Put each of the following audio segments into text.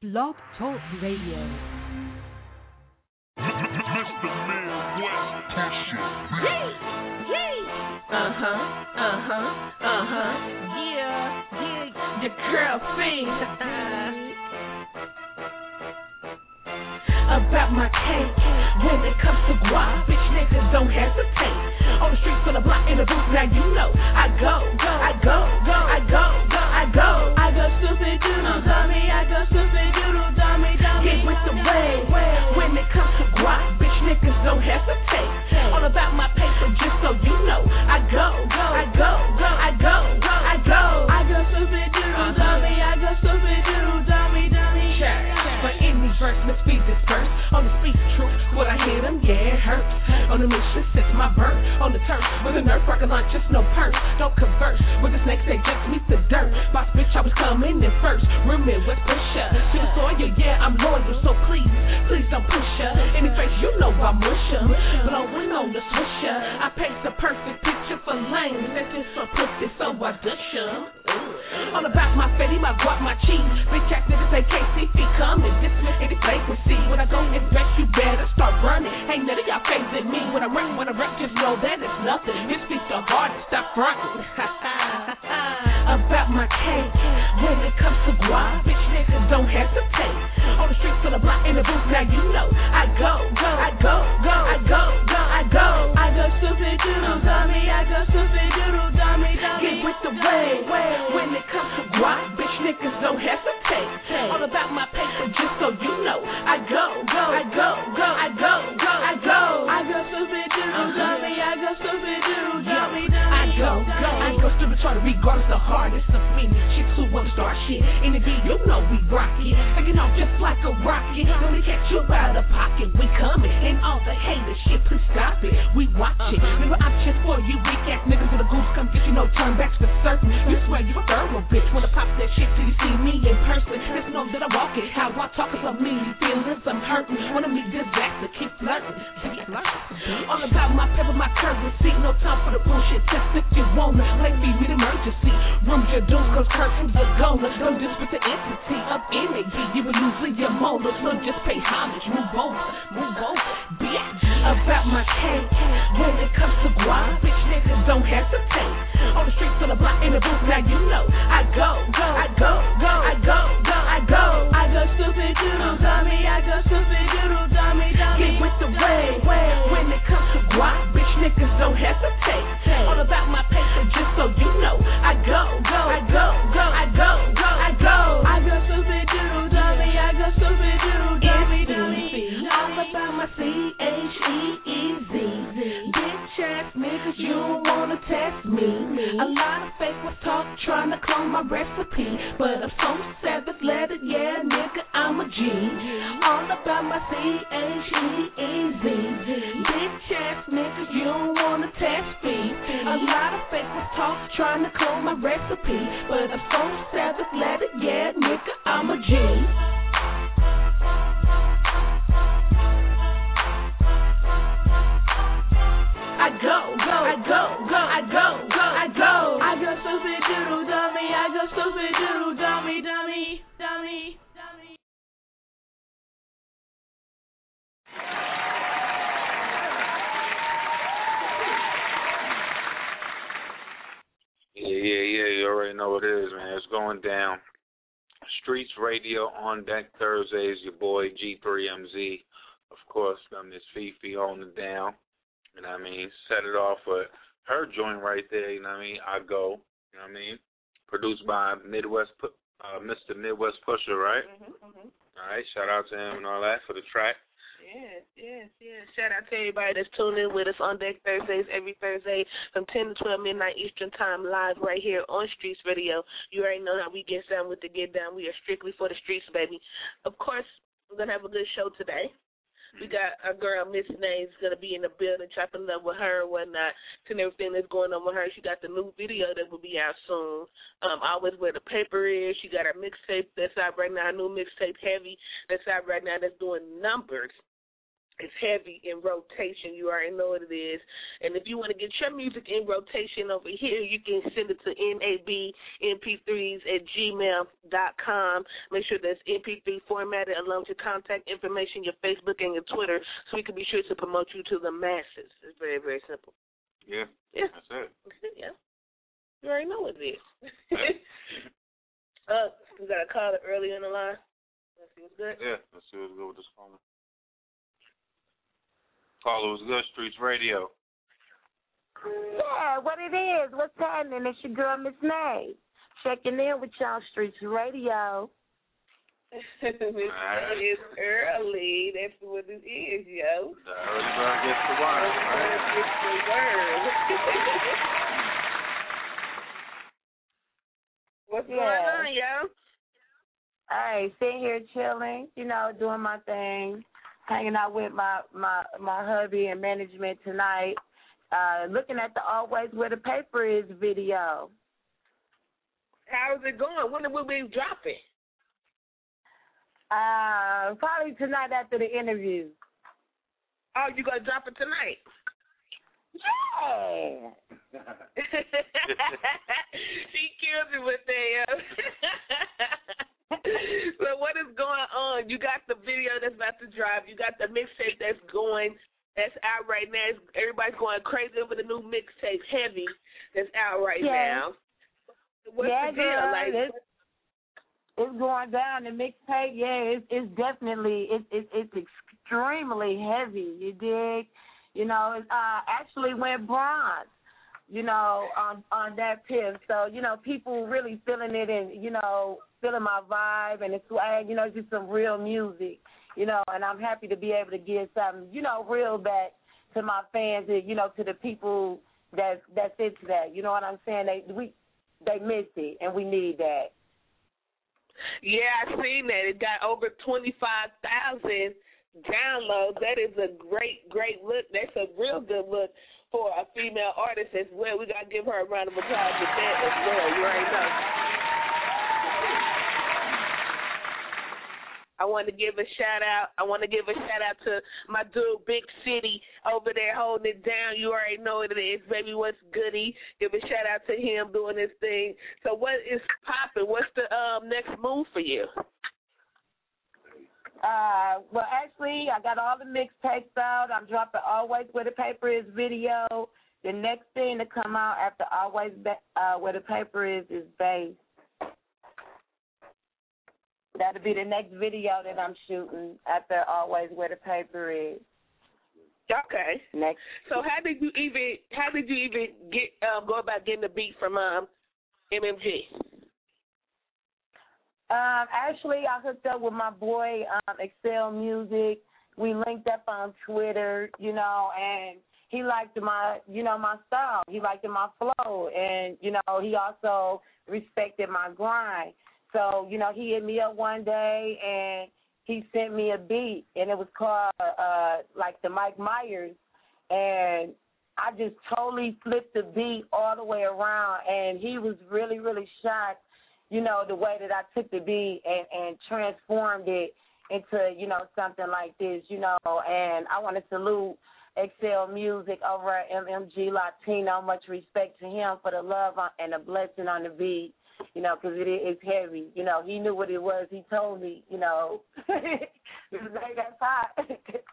Blog Talk Radio. Mr. Midwest T-shirt. Yeah, your girl fiend. About my cake, when it comes to guap, bitch niggas don't hesitate. On the streets, on the block, in the booth, now you know I go. I go stupid doodle dummy, I go stupid doodle dummy. Get with the wave. When it comes to guap, bitch niggas don't hesitate. All about my paper, just so you know I go. I go stupid doodle dummy, I go stupid doodle dummy. For any verse, let's be dispersed. On the speak truth, what I hear them, yeah, it hurts. On the mission, sets my birth. On the turf, with a nerf, rocket launch, just no purse. Don't converse with the snakes, they just meet the dirt. Boss bitch, I was coming in first. Real Midwest pusher. To the soil, yeah, I'm loyal, so please don't push her. Any face, you know I mush her. Blowing on the swisher. I paint the perfect picture for lanes. That's just so pussy, so I dush her. All about my fatty, my guap, my cheese. Bitch ass niggas say KCP coming, dismiss any vacancy. When I go and back, you better start running. Ain't none of y'all phasing me. When I rap, just know that it's nothing. This beat's the hardest, stop fronting. About my cake, when it comes to guap, bitch niggas don't hesitate. On the streets, on the block, in the booth, now you know I go. I go stupid doodle dummy, I go stupid doodle dummy. Get with the wave. When it comes to guap, bitch niggas don't hesitate. All about my paper, just so you know I go. I go stupid doodle dummy, I go stupid doodle dummy. I go stupid, try to regardless the hardest of me. Chicks who wanna start shit, in the beat, you know we rock it. Taking off just like a rocket. When we catch you out of pocket, we coming. And all the hater shit, please stop it. We watch it. Remember options for you weak ass niggas with a goose come get you, no turn backs for certain. You swear you a thorough bitch. Wanna pop that shit till you see me in person. Just know that I walk it, how I talk about me. Feelings I'm hurting. Wanna meet disaster, keep flirting. All about my pepper, my currency. No time for the bullshit. Test if you wanna. Like me with emergency. Rooms your doom, cause curtains are gonna. Don't disrupt the entity of energy. You will lose your motor. So just pay homage. Move over. Bitch. About my cake. When it comes to guap, bitch niggas don't hesitate. On the streets, on the block, in the booth, now you know I go. I go stupid doodle dummy, I go stupid doodle dummy. Get with the wave. When it comes to guap, bitch niggas don't hesitate. All about my paper, just so you know I go. I go stupid doodle dummy, I go stupid doodle dummy. All about my CHEEZ. Bitch ass niggas, you don't wanna test me. A lot of fake was talk, trying to clone my recipe, but I'm so savage, let it, yeah, nigga, I'm a G. All about my CHEEZ. Bitch ass niggas, you don't wanna test me. A lot of fake was talk, trying to clone my recipe, but I'm so savage, let it, yeah, nigga, I'm a G. I go stupid doodle dummy, I go stupid doodle dummy. Yeah. You already know what it is, man. It's going down. Streets Radio on deck Thursdays. Your boy G3MZ. Of course, Miss Fifi holding it down. You know what I mean? Set it off with her joint right there. You know what I mean? I go. You know what I mean? Produced by Mr. Midwest Pusher, right? Mm-hmm. All right. Shout out to him and all that for the track. Yes. Shout out to everybody that's tuning in with us on Deck Thursdays every Thursday from 10 to 12 midnight Eastern Time live right here on Streets Radio. You already know how we get down with the get down. We are strictly for the streets, baby. Of course, we're going to have a good show today. We got our girl, Miss Names, going to be in the building, chopping up with her and whatnot, and everything that's going on with her. She got the new video that will be out soon. Always Where the Paper Is. She got her mixtape that's out right now, her new mixtape, Heavy, that's out right now, that's doing numbers. It's heavy in rotation. You already know what it is. And if you want to get your music in rotation over here, you can send it to nabmp3s@gmail.com. Make sure that's MP3 formatted along with your contact information, your Facebook, and your Twitter, so we can be sure to promote you to the masses. It's very, very simple. Yeah. Yeah. That's it. Yeah. You already know what it is. We got a caller early in the line. Let's see what's good. Yeah, let's see what's good with this caller. Caller, what's good? Streets Radio. Yeah, what it is. What's happening? It's your girl, Miss May. Checking in with y'all, Streets Radio. It's early. That's what it is, yo. The early bird gets the worm, right? Gets the worm. What's going on, yo? Hey, sitting here chilling, doing my thing, hanging out with my hubby and management tonight, looking at the Always Where the Paper Is video. How's it going? When will we be dropping? Probably tonight after the interview. Oh, you gonna drop it tonight? Yeah. She killed me with that. So what is going on? You got the video that's about to drop. You got the mixtape that's out right now. Everybody's going crazy over the new mixtape, Heavy, that's out right now. What's the deal? Girl, like, it's going down. The mixtape, it's definitely it's extremely heavy. You dig? It actually went bronze. On that tip. So, people really feeling it and, feeling my vibe and the swag, just some real music, and I'm happy to be able to give something, real back to my fans and, to the people that's into that. You know what I'm saying? They miss it and we need that. Yeah, I seen that. It got over 25,000 downloads. That is a great, great look. That's a real good look for a female artist as well. We got to give her a round of applause for that as well. You already know. I want to give a shout out. To my dude, Big City, over there holding it down. You already know what it is, baby. What's goody? Give a shout out to him doing his thing. So what is popping? What's the next move for you? Well, actually, I got all the mixtapes out. I'm dropping Always Where the Paper Is video. The next thing to come out after Always Where the Paper Is Bass. That'll be the next video that I'm shooting after Always Where the Paper Is. Okay. Next. So how did you even get go about getting the beat from MMG? Actually, I hooked up with my boy, Excel Music. We linked up on Twitter, and he liked my style. He liked my flow, and, he also respected my grind. So, he hit me up one day, and he sent me a beat, and it was called, the Mike Myers, and I just totally flipped the beat all the way around, and he was really, really shocked, the way that I took the beat and transformed it into, something like this, and I want to salute Excel Music over at MMG Latino. Much respect to him for the love and the blessing on the beat, because it is heavy. He knew what it was. He told me, that's hot. That's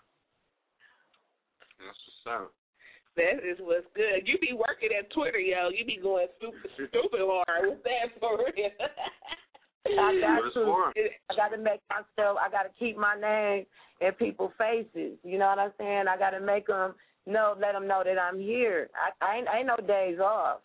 what's up. That is what's good. You be working at Twitter, yo. You be going stupid hard with that for real. I got to make myself. I got to keep my name in people's faces. You know what I'm saying? I got to make them know, let them know that I'm here. I ain't no days off.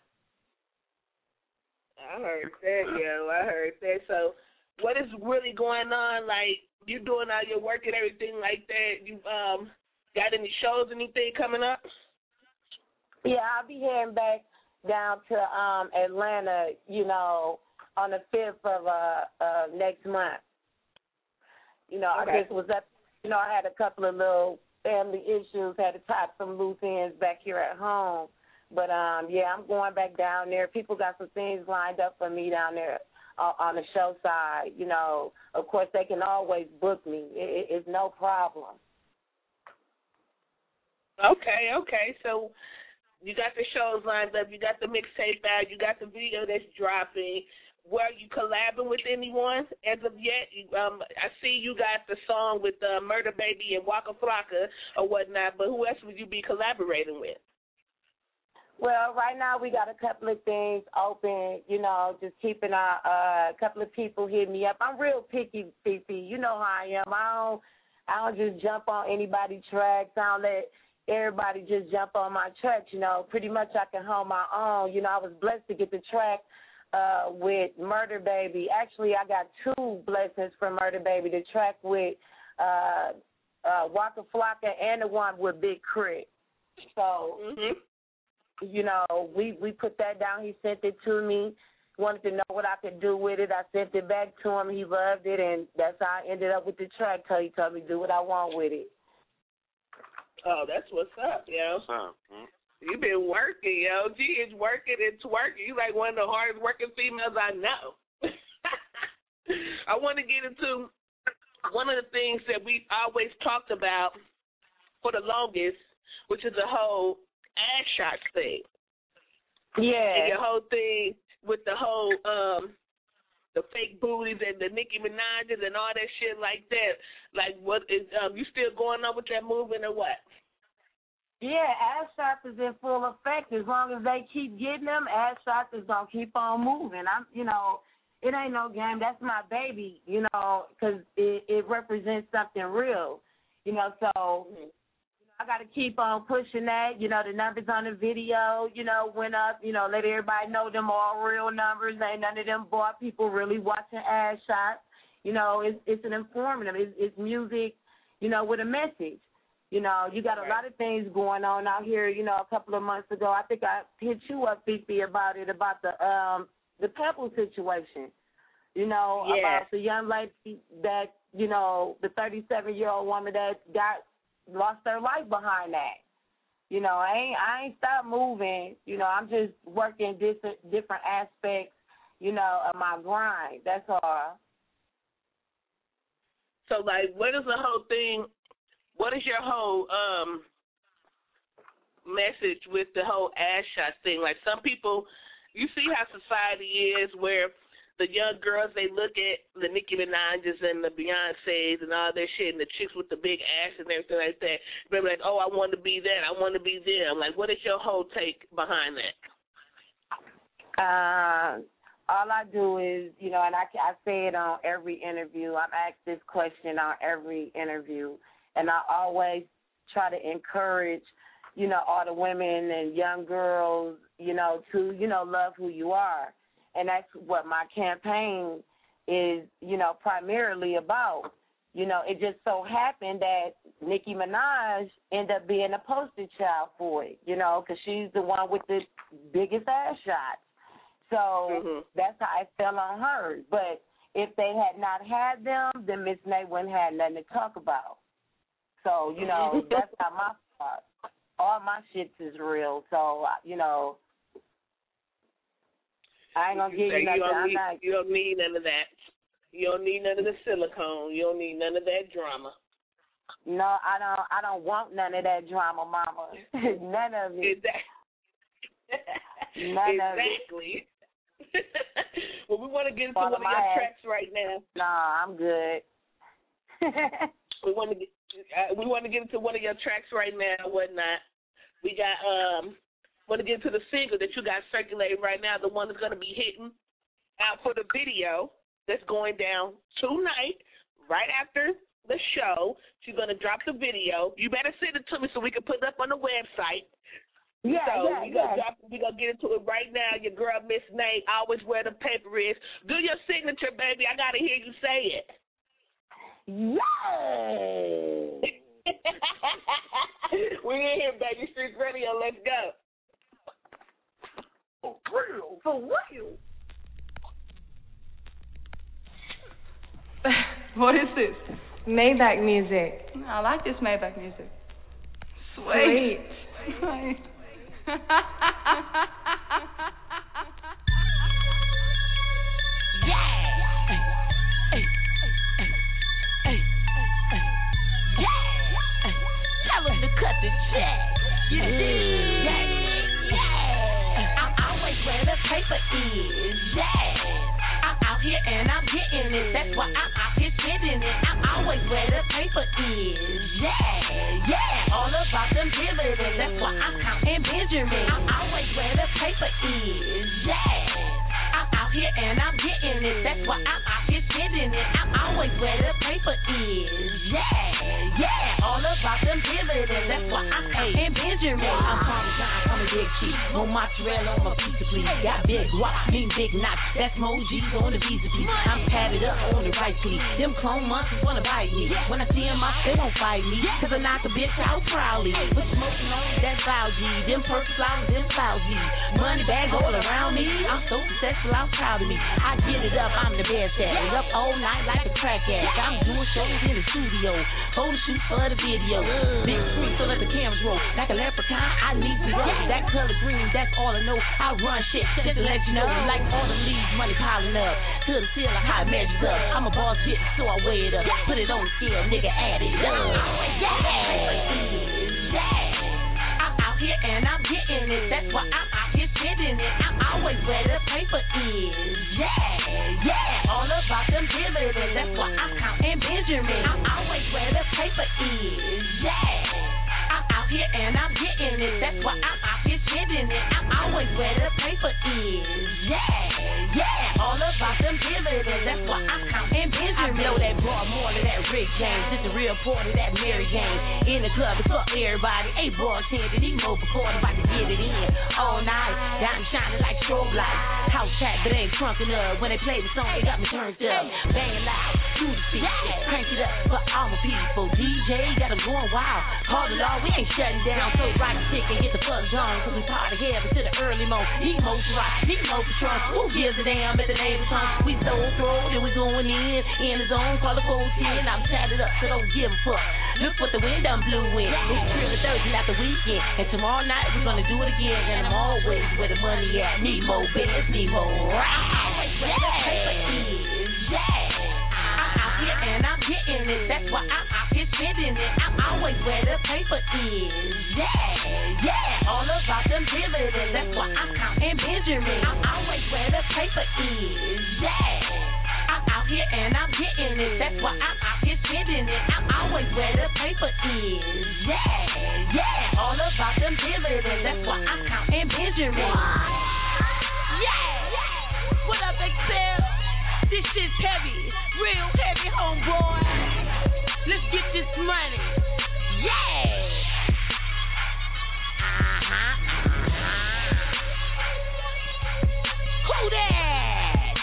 I heard that, yo. I heard that. So, what is really going on? Like, you doing all your work and everything like that? You got any shows, anything coming up? Yeah, I'll be heading back down to Atlanta, on the 5th of next month. Okay. I just was up, I had a couple of little family issues, had to tie some loose ends back here at home. But, yeah, I'm going back down there. People got some things lined up for me down there on the show side. Of course, they can always book me. It's no problem. Okay. So you got the shows lined up, you got the mixtape out, you got the video that's dropping. Were you collabing with anyone as of yet? I see you got the song with Murder Baby and Waka Flocka or whatnot, but who else would you be collaborating with? Well, right now we got a couple of things open, just keeping a couple of people hitting me up. I'm real picky, Fifi. You know how I am. I don't just jump on anybody's tracks. I don't let everybody just jump on my track. Pretty much I can hold my own. I was blessed to get the track with Murder Baby. Actually, I got 2 blessings from Murder Baby. The track with Waka Flocka and the one with Big Crit. So, we put that down. He sent it to me. Wanted to know what I could do with it. I sent it back to him. He loved it, and that's how I ended up with the track. So he told me do what I want with it. Oh, that's what's up, yo. What's up? You've been working, yo. G is working and twerking. You're like one of the hardest working females I know. I want to get into one of the things that we always talked about for the longest, which is the whole ass shot thing. Yeah. And your whole thing with the whole the fake booties and the Nicki Minaj's and all that shit like that. Like, what is you still going on with that movement or what? Yeah, ass shots is in full effect. As long as they keep getting them, ass shots is gonna keep on moving. It ain't no game. That's my baby, because it represents something real, So I got to keep on pushing that. The numbers on the video, went up. Let everybody know them all real numbers. Ain't none of them bought people really watching ass shots. It's an informative. It's music, with a message. You got a lot of things going on out here. A couple of months ago, I think I hit you up, Fifi, about the Pebble situation. About the young lady that, the 37-year-old woman that lost their life behind that. I ain't stopped moving. I'm just working different aspects, of my grind. That's all. So, what is the whole thing? What is your whole message with the whole ass shot thing? Like, some people, you see how society is where the young girls, they look at the Nicki Minaj's and the Beyoncé's and all that shit and the chicks with the big ass and everything like that. They're like, oh, I want to be that. I want to be them. Like, what is your whole take behind that? All I do is, and I say it on every interview. I'm asked this question on every interview. And I always try to encourage, all the women and young girls, to, love who you are. And that's what my campaign is, primarily about. It just so happened that Nicki Minaj ended up being a poster child for it, because she's the one with the biggest ass shots. So that's how I fell on her. But if they had not had them, then Miss Nay wouldn't have nothing to talk about. So, that's how my part. All my shit is real. So, I ain't gonna give you nothing. You don't need none of that. You don't need none of the silicone. You don't need none of that drama. No, I don't want none of that drama, Mama. None of it. None of it. Exactly. Well, we want to get into one of your tracks right now. Nah, I'm good. We want to get into one of your tracks right now, whatnot. We got want to get into the single that you got circulating right now, the one that's going to be hitting out for the video that's going down tonight, right after the show. She's going to drop the video. You better send it to me so we can put it up on the website. We're going to get into it right now. Your girl, Miss Nay, always where the paper is. Do your signature, baby. I got to hear you say it. Yay! We're in here, baby. Streets Radio. Let's go. For real. For real. What is this? Maybach music. I like this Maybach music. Sweet. Tell him to cut the check. is. Yeah, all about them dividends. That's why I'm A. and Benjamin. I'm Parmesan, I'm a big cheese. More mozzarella on my pizza, please. Got big guap, mean big knots. That's more G's on the visa, please. I'm padded up on the right, please. Them clone monsters wanna bite me. When I see them out, they won't fight me. Cause I knock a bitch out proudly. With smoking on that loud G. Them purple flowers, them lousy. Money bag all around me. I'm so successful, I'm proud of me. I get it up, I'm the best at it. Up all night like a crack addict. I'm doing shows in the studio. Photo shoot for the video. Big screen so let the cameras roll. Like a leprechaun, I need to go. That color green, that's all I know. I run shit just to let you know. Like all the leaves, money piling up. To the ceiling, how it measures up. I'm a boss bitch, so I weigh it up. Put it on the scale, nigga, add it up. I'm out here and I'm getting it. That's why I'm out here spending it. I'm always where the paper is. Yeah, all about them dividends. That's why I'm counting Benjamin. I'm always where the paper is. I'm out here and I'm getting it. That's why I'm out here spending it. I'm always where the paper is. Yeah, all about them dividends. That's why I'm counting Benjamin. I know that brought more to that Rick James. It's a real part of that Mary Jane. In the club, it's up everybody. A bartender, these mobile recording, about to get it in all night. Diamond shining like strobe lights. House chat, but ain't trunking up. When they play the song, they got me turned up. Banging loud, through the speakers, crank it up for all my people. DJ got them going wild. Call the law, we ain't shutting down. So right the tick and get the fuck done. Cause we part of heaven to the early mo. Need more rock, need more patrol. Who gives a damn at the neighbor's home? We so throw, then we going in the zone. Call the cold 10, I'm tatted up, so don't give a fuck. Look what the wind done blew in. It's really Thursday, not the weekend. And tomorrow night we're gonna do it again. And I'm always where the money at. Need more bands, need more rock. Always where the paper is. I'm out here and I'm getting it. That's why I'm out here spending it. I'm always where the paper is. Yeah, all about them dividends. That's why I'm counting Benjamin. I'm always where the paper is. I'm out here and I'm getting it. That's why I'm out here spending it. I'm always where the paper is. Yeah, all about them dividends. That's why I'm counting Benjamin. What up, Excel? This shit's heavy, real heavy, homeboy. Let's get this money. Who that?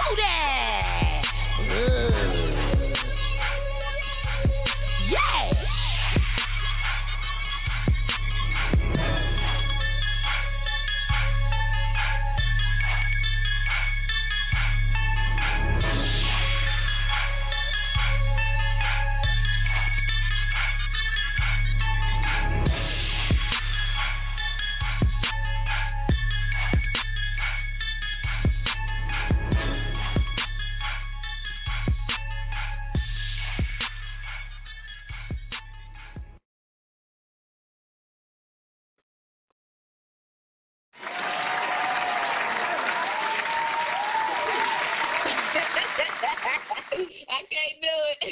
I can't do it.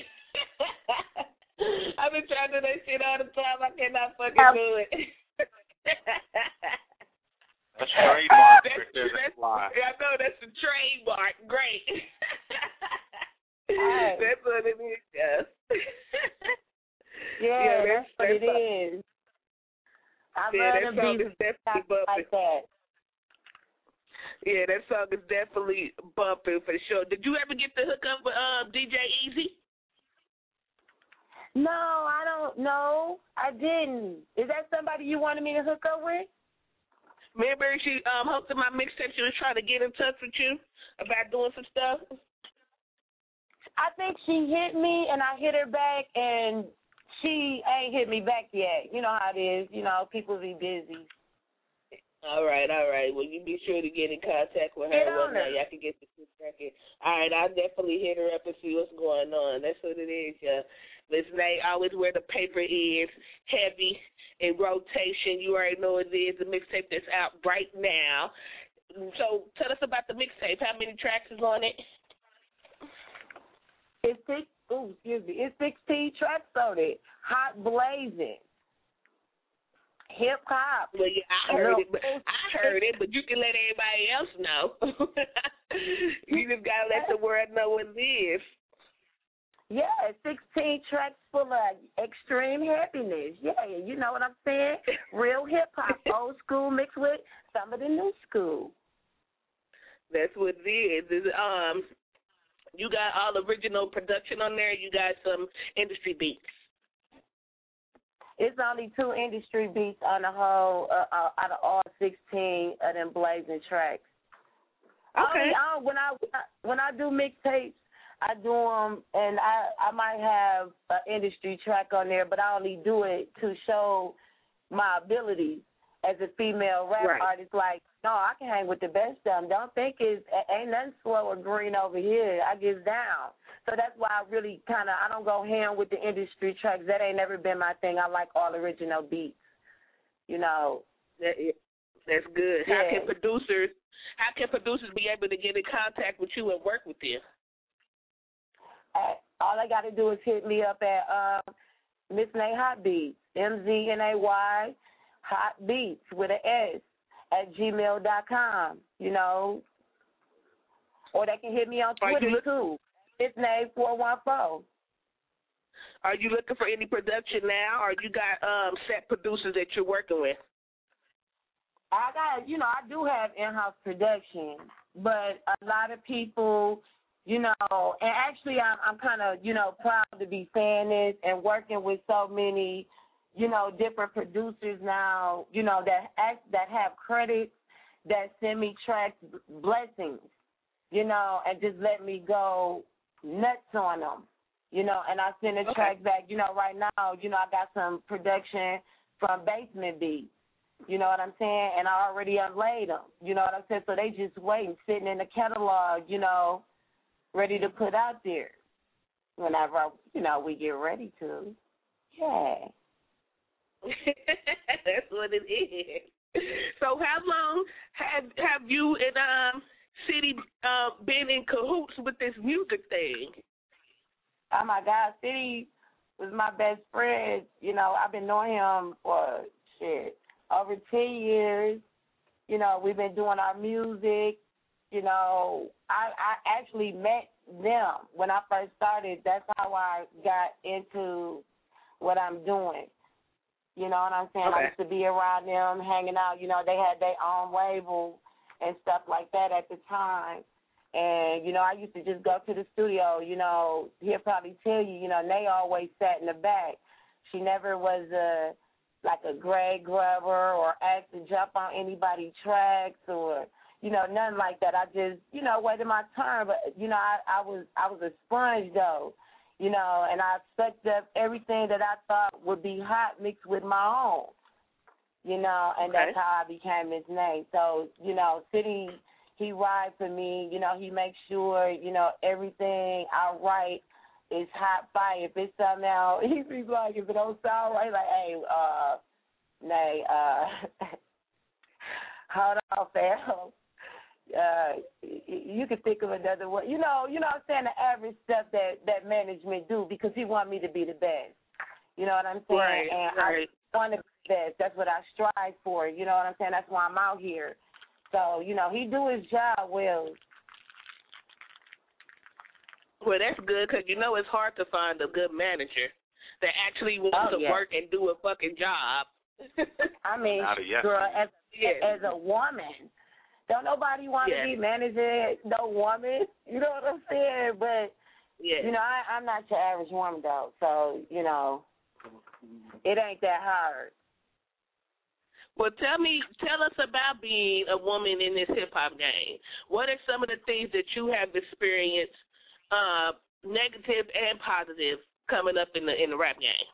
I've been trying to do that shit all the time. I cannot fucking do it. That's trademark. I know that's the trademark. Great. That's what it is, yes. That's what it is. I love them beats like that. Yeah, that song is definitely bumping for sure. Did you ever get the hook up with DJ Easy? No, I don't know. I didn't. Is that somebody you wanted me to hook up with? Remember she hosted my mixtape. She was trying to get in touch with you about doing some stuff? I think she hit me and I hit her back, and she ain't hit me back yet. You know how it is. You know, people be busy. All right. Well, you be sure to get in contact with her one night. Y'all can get the record. All right, I'll definitely hit her up and see what's going on. That's what it is, yeah. Listen, they always where the paper is, heavy, in rotation. You already know what it is, the mixtape that's out right now. So tell us about the mixtape. How many tracks is on it? It's 16 tracks on it. Hot blazing. Hip hop. Well, yeah, I heard it, but you can let everybody else know. You just gotta let the world know what it is. Yeah, 16 tracks full of extreme happiness. Yeah, you know what I'm saying? Real hip-hop, old school mixed with some of the new school. That's what it is. You got all original production on there. You got some industry beats. It's only 2 industry beats on the whole out of all 16 of them blazing tracks. Okay. When I do mixtapes, I do them, and I might have an industry track on there, but I only do it to show my abilities as a female rap artist. Like, no, I can hang with the best of them. Don't think ain't nothing slow or green over here. I get down. So that's why I really I don't go ham with the industry tracks. That ain't never been my thing. I like all original beats. You know. That's good. Yeah. How can producers be able to get in contact with you and work with you? All I got to do is hit me up at Miss Nay Hot Beats, MZNAY Hot Beats with an S at gmail.com, you know. Or they can hit me on Twitter too, Miss Nay 414. Are you looking for any production now, or you got set producers that you're working with? I do have in-house production, but a lot of people, you know, and actually I'm kind of, you know, proud to be saying this and working with so many, you know, different producers now, you know, that have credits, that send me tracks, blessings, you know, and just let me go nuts on them, you know, and I send the track back. You know, right now, you know, I got some production from Basement Beats. You know what I'm saying? And I already unlaid them. You know what I'm saying? So they just waiting, sitting in the catalog, you know, ready to put out there whenever, you know, we get ready to. Yeah. That's what it is. So how long have you and City been in cahoots with this music thing? Oh, my God. City was my best friend. You know, I've been knowing him for, over 10 years. You know, we've been doing our music. You know, I actually met them when I first started. That's how I got into what I'm doing. You know what I'm saying? I used to be around them, hanging out. You know, they had their own label and stuff like that at the time. And, you know, I used to just go to the studio. You know, he'll probably tell you, you know, Nay always sat in the back. She never was like a grade grabber or asked to jump on anybody's tracks or, you know, nothing like that. I just, you know, waited my turn. But, you know, I was a sponge, though, you know, and I sucked up everything that I thought would be hot mixed with my own, you know, and that's how I became Miss Nay. So, you know, City, he rides for me. You know, he makes sure, you know, everything I write is hot fire. If it's something else, he's like, if it don't sound right, like, hey, Nay, hold on, fam. You can think of another way. You know what I'm saying, the average stuff that management do, because he want me to be the best. You know what I'm saying? I want to be the best. That's what I strive for. You know what I'm saying? That's why I'm out here. So, you know, he do his job well. Well, that's good, because, you know, it's hard to find a good manager that actually wants to work and do a fucking job. I mean, girl, as a woman, don't nobody want to be managing no woman. You know what I'm saying? But, you know, I'm not your average woman, though. So, you know, it ain't that hard. Well, tell us about being a woman in this hip-hop game. What are some of the things that you have experienced, negative and positive, coming up in the rap game?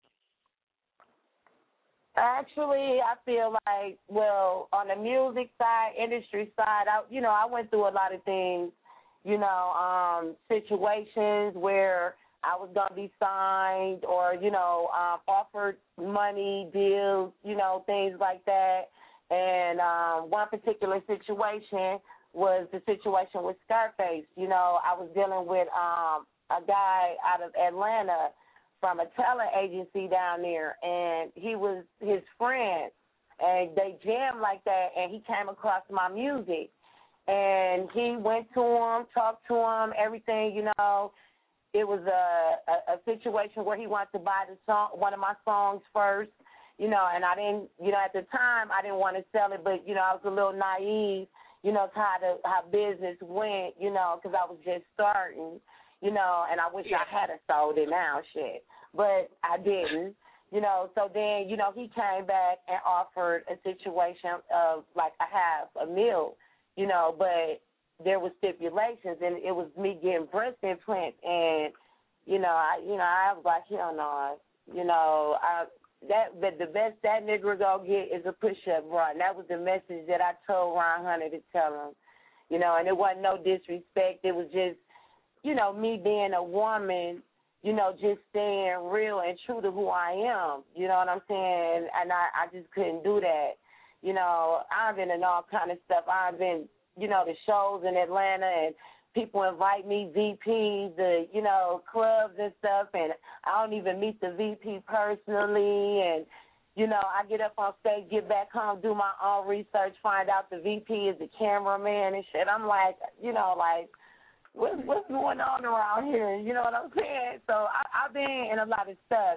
Actually, I feel like, well, on the music side, industry side, I went through a lot of things, you know, situations where I was going to be signed or, you know, offered money, deals, you know, things like that. And one particular situation was the situation with Scarface. You know, I was dealing with a guy out of Atlanta from a talent agency down there, and he was his friend, and they jammed like that, and he came across my music. And he went to him, talked to him, everything, you know. it was a situation where he wanted to buy one of my songs first, and I didn't, at the time I didn't want to sell it, but I was a little naive, to how business went, because I was just starting, and I wish I had sold it now, shit, but I didn't. So then, he came back and offered a situation of like a $500,000, but there was stipulations, and it was me getting breast implants, and I was like, hell no, the best that nigga gonna get is a push-up run. That was the message that I told Ron Hunter to tell him, and it wasn't no disrespect. It was just, me being a woman, just staying real and true to who I am. You know what I'm saying? And I just couldn't do that. I've been in all kind of stuff. I've been, the shows in Atlanta, and people invite me VPs, clubs and stuff, and I don't even meet the VP personally. And, I get up on stage, get back home, do my own research, find out the VP is the cameraman and shit. I'm like, what's going on around here? You know what I'm saying? So I've been in a lot of stuff.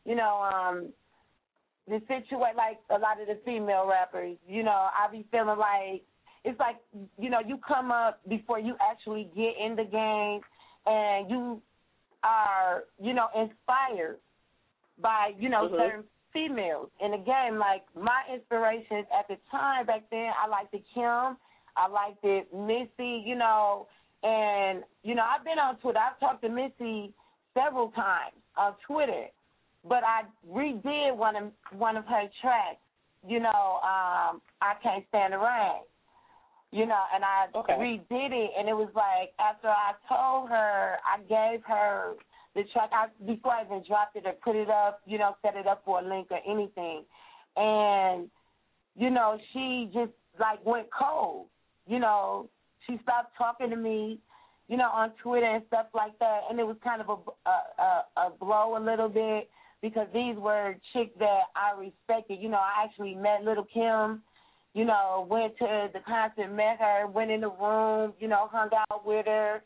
The situation, like a lot of the female rappers, I be feeling like, it's like, you come up before you actually get in the game, and you are, inspired by, certain females in the game. Like, my inspirations at the time back then, I liked the Kim, I liked the Missy, and, I've been on Twitter. I've talked to Missy several times on Twitter, but I redid one of her tracks, I Can't Stand the Rain. And I redid it, and it was like after I told her, I gave her the track, before I even dropped it or put it up, set it up for a link or anything. And, she just, like, went cold. She stopped talking to me, on Twitter and stuff like that, and it was kind of a blow a little bit, because these were chicks that I respected. I actually met Little Kim, went to the concert, met her, went in the room, hung out with her,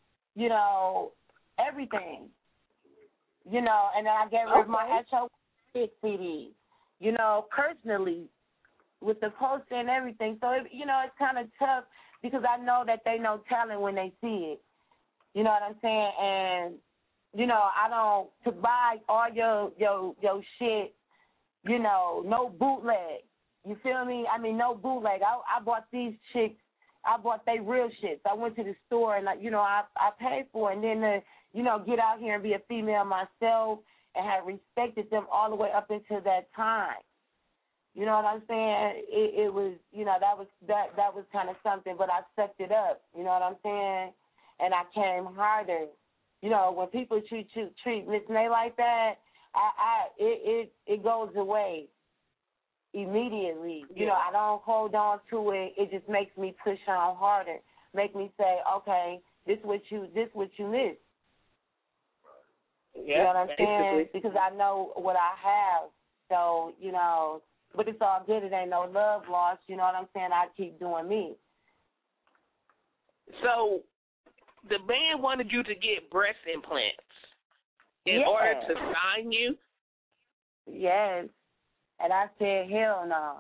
everything. And then I gave her my HO CD, personally, with the poster and everything. So, it's kind of tough, because I know that they know talent when they see it. You know what I'm saying? And, I don't, to buy all your shit, no bootleg. You feel me? I mean, no bootleg. I bought these chicks. I bought they real shit. So I went to the store, and, I paid for it. And then to, get out here and be a female myself and have respected them all the way up until that time. You know what I'm saying? It was, that was kind of something, but I sucked it up. You know what I'm saying? And I came harder. When people treat Miss May like that, it goes away immediately. I don't hold on to it. It just makes me push on harder. Make me say, okay, this what you missed. Yeah, you know what I'm saying? Because I know what I have. So, but it's all good. It ain't no love lost. You know what I'm saying? I keep doing me. So the band wanted you to get breast implants in order to sign you? Yes. And I said, hell no.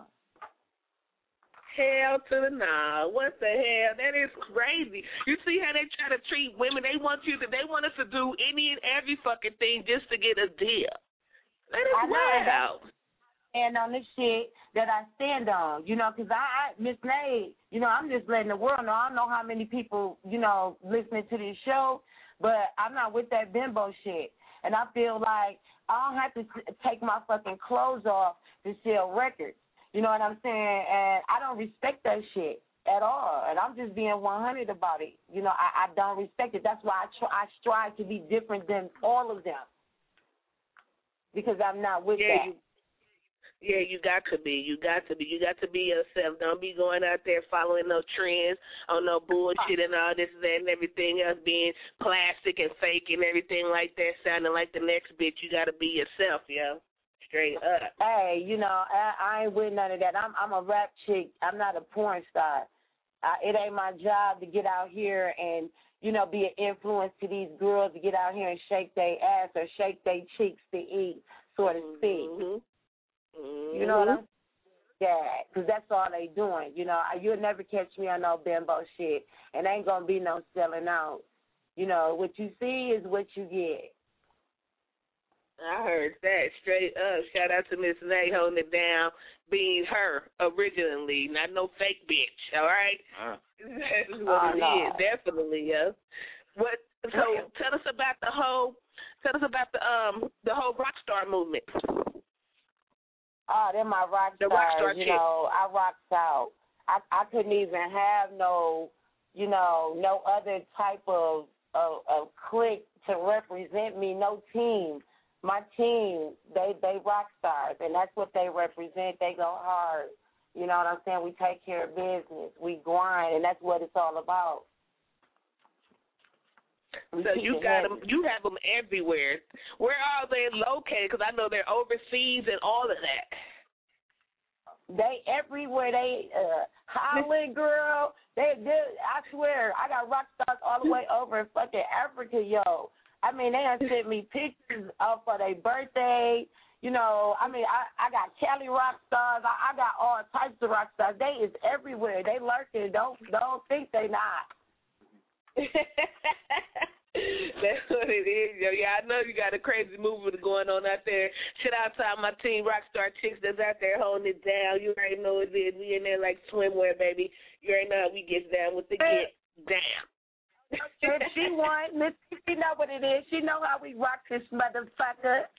Hell to the no. What the hell? That is crazy. You see how they try to treat women? They want us to do any and every fucking thing just to get a deal. That is wild. And on this shit that I stand on, because I Miss Nate, I'm just letting the world know. I don't know how many people, listening to this show, but I'm not with that bimbo shit. And I feel like I don't have to take my fucking clothes off to sell records. You know what I'm saying? And I don't respect that shit at all. And I'm just being 100 about it. I don't respect it. That's why I strive to be different than all of them, because I'm not with that. Yeah, you got to be. You got to be yourself. Don't be going out there following no trends on no bullshit and all this and everything else, being plastic and fake and everything like that, sounding like the next bitch. You got to be yourself, yo. Straight up. Hey, I ain't with none of that. I'm a rap chick. I'm not a porn star. It ain't my job to get out here and, be an influence to these girls to get out here and shake their ass or shake their cheeks to eat, so to speak. Mm-hmm. You know what I'm saying? Yeah, because that's all they doing. You'll never catch me on no bimbo shit, and ain't going to be no selling out. What you see is what you get. I heard that straight up. Shout out to Miss Nay holding it down, being her originally, not no fake bitch. All right, that's what it is, definitely. Yeah. So tell us about the whole rock star movement. Oh, they're my rock stars. Rock star I rocked out. I couldn't even have no other type of clique to represent me. No team. My team, they rock stars, and that's what they represent. They go hard. You know what I'm saying? We take care of business. We grind, and that's what it's all about. So you have them everywhere. Where are they located? Because I know they're overseas and all of that. They everywhere. They Holland, girl. I swear, I got rock stars all the way over in fucking Africa, yo. I mean, they done sent me pictures for their birthday. I got Cali rock stars. I got all types of rock stars. They is everywhere. They lurking. Don't think they not. That's what it is, yo. Yeah, I know you got a crazy movement going on out there. Shout out to all my team Rockstar chicks that's out there holding it down. You already know what it is. We in there like swimwear, baby. You already know how we get down with the get down. If she won, she know what it is. She know how we rock this motherfucker.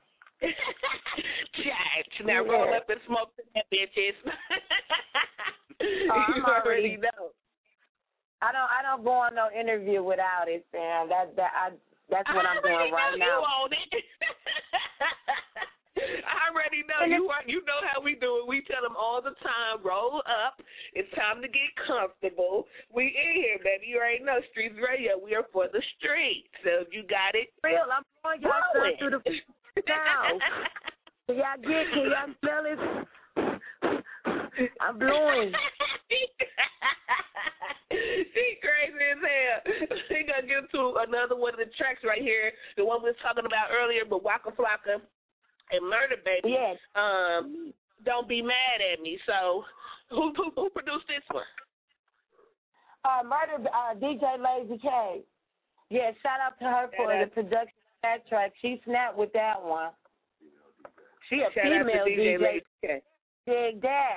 Now roll up and smoke to that, bitches. You already know. I don't go on no interview without it, Sam. That's what I'm doing right now. You own it. I already know you know how we do it. We tell them all the time, roll up. It's time to get comfortable. We in here, baby. You already know Streets Radio. We are for the streets. So you got it. Real. I'm blowing y'all stuff through the now. Can y'all smell it? I'm blowing. She crazy as hell. We gonna get to another one of the tracks right here, the one we was talking about earlier, but Waka Flocka and Murder Baby. Yes. Don't be mad at me. So, who produced this one? DJ Lazy K. Yeah, shout out to her for the production of that track. She snapped with that one. She a female DJ. Lazy K. Dig that.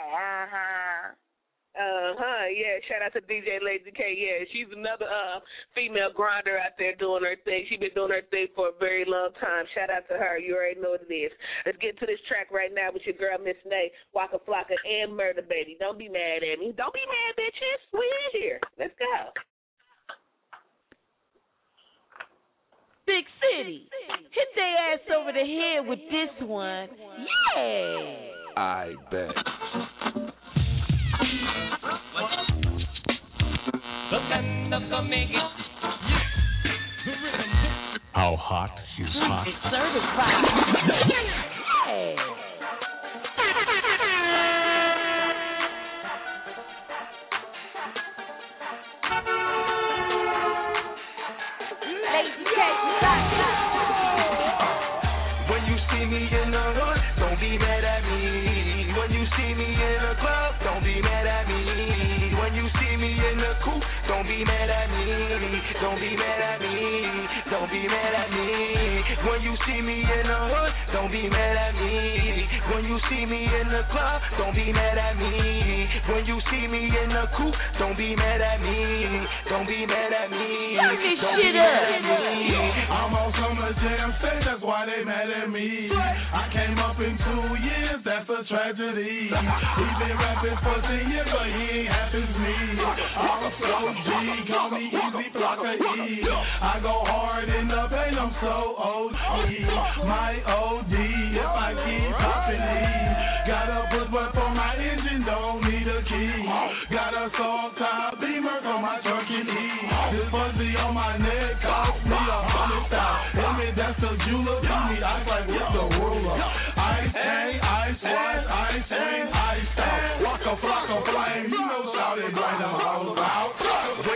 Yeah, shout out to DJ Lazy K. Yeah, she's another female grinder out there doing her thing. She's been doing her thing for a very long time. Shout out to her. You already know what it is. Let's get to this track right now with your girl, Miss Nay, Waka Flocka, and Murder Baby. Don't be mad at me. Don't be mad, bitches. We in here. Let's go. Big City. Hit their ass over the head with this one. Yeah. I bet. How hot is hot? Certified. When you see me in the hood, don't be mad at me. When you see me in the club, don't be mad at me. When you see me in the coupe, don't be mad at me. Don't be mad at me. Don't be mad at me. When you see me in the hood, don't be mad at me. When you see me in the club, don't be mad at me. When you see me in the coupe, don't be mad at me. Don't be mad at me. Don't be mad at me. I'm on Summer Jam stage, that's why they mad at me. I came up in 2 years, that's a tragedy. We've been rapping for 10 years, but he ain't happy as me. I'm so G, call me Easy Flocka E. I go hard in the paint, I'm so OG. My OD, if I keep popping these. Got a push button for my engine, don't need a key. Got a soft top Beamer on my truck and E. This fuzzy on my neck cost me $100,000. That's the jeweler, me, I like with the ruler. Ice tank, ice wash, ice swing, ice out. Waka Flocka flame, you know, shout it right now, out. When you see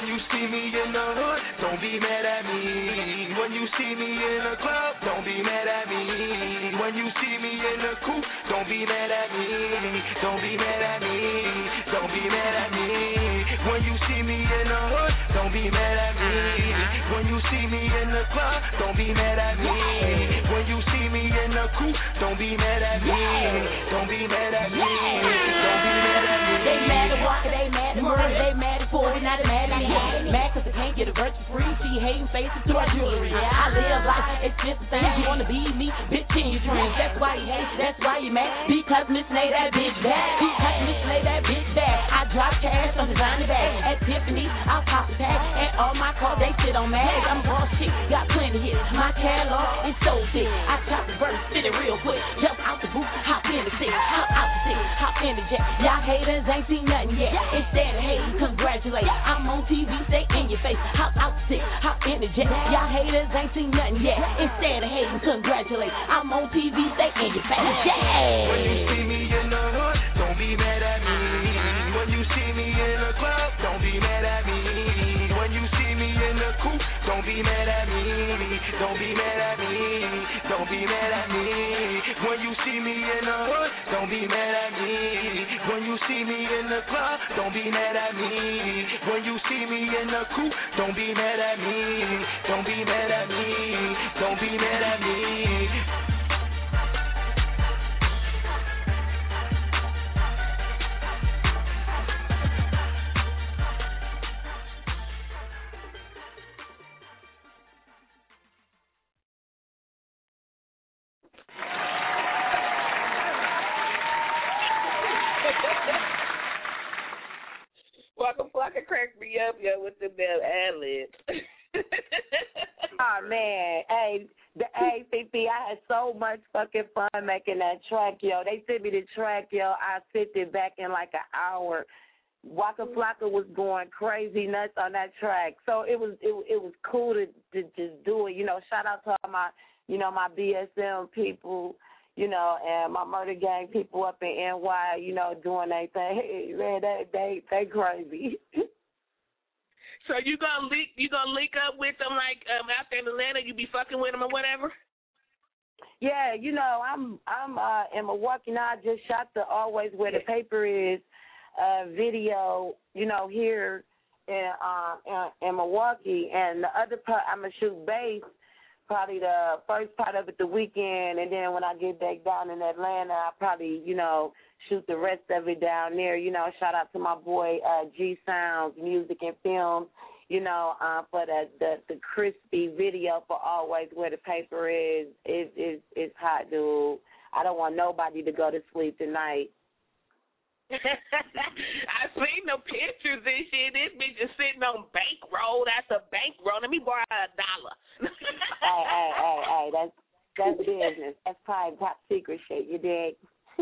me in the hood, don't be mad at me. When you see me in the club, don't be mad at me. When you see me in the coupe, don't be mad at me. Don't be mad at me. Don't be mad at me. When you see me in the hood, don't be mad at me. When you see me in the club, don't be mad at me. When you see me in the coupe, don't be mad at me. Don't be mad at me. Don't be mad at me. They mad at Walker, they mad at Murray, they mad at 40, now they mad at me. Mad cause they can't get a virtue free, she hating faces through our jewelry. I live life, expensive things, you wanna be me, bitch in your dreams. That's why you hate, that's why you mad, because Miss Nay that bitch bad. Because Miss Nay that bitch bad. I drop cash on designer bags at Tiffany, I'll pop a tag, and all my cars they sit on mags. I'm a boss chick, got plenty hits, my catalog is so thick. I chop the verse, spit it real quick, jump out the booth, hop in the six, hop out the six, hop in the jet. Y'all haters ain't seen nothing yet. Instead of hating, congratulate. I'm on TV, stay in your face. Hop out the six, hop in the jet. Y'all haters ain't seen nothing yet. Instead of hating, congratulate. I'm on TV, stay in your face. Yeah. When you see me in the hood, don't be mad at me. When you see me in the club, don't be mad at me. When you see me in the coupe, don't be mad at me. Don't be mad at me. Don't be mad at me. When you see me in the hood, don't be mad at me. When you see me in the club, don't be mad at me. When you see me in the coupe, don't be mad at me. Don't be mad at me. Don't be mad at me. Waka cracked me up, yo, with the damn ad-libs. Oh, man. Hey, Fifi, I had so much fucking fun making that track, yo. They sent me the track, yo. I sent it back in like an hour. Waka Flocka was going crazy nuts on that track. So it was cool to just do it. You know, shout out to all my, you know, my BSM people, you know, and my Murder Gang people up in NY, you know, doing their thing. Hey, man, they crazy. So you gonna link up with them like out there in Atlanta? You be fucking with them or whatever? Yeah, you know, I'm in Milwaukee now. I just shot the Always Where the Paper Is video, you know, here in Milwaukee, and the other part I'm gonna shoot bass. Probably the first part of it the weekend, and then when I get back down in Atlanta, I'll probably, you know, shoot the rest of it down there. You know, shout out to my boy G Sounds Music and Film, you know, for the crispy video for Always Where the Paper Is. It's hot, dude. I don't want nobody to go to sleep tonight. I seen the pictures and shit. This bitch is sitting on bankroll. That's a bankroll. Let me borrow $1. hey, that's business. That's probably top secret shit, you dig?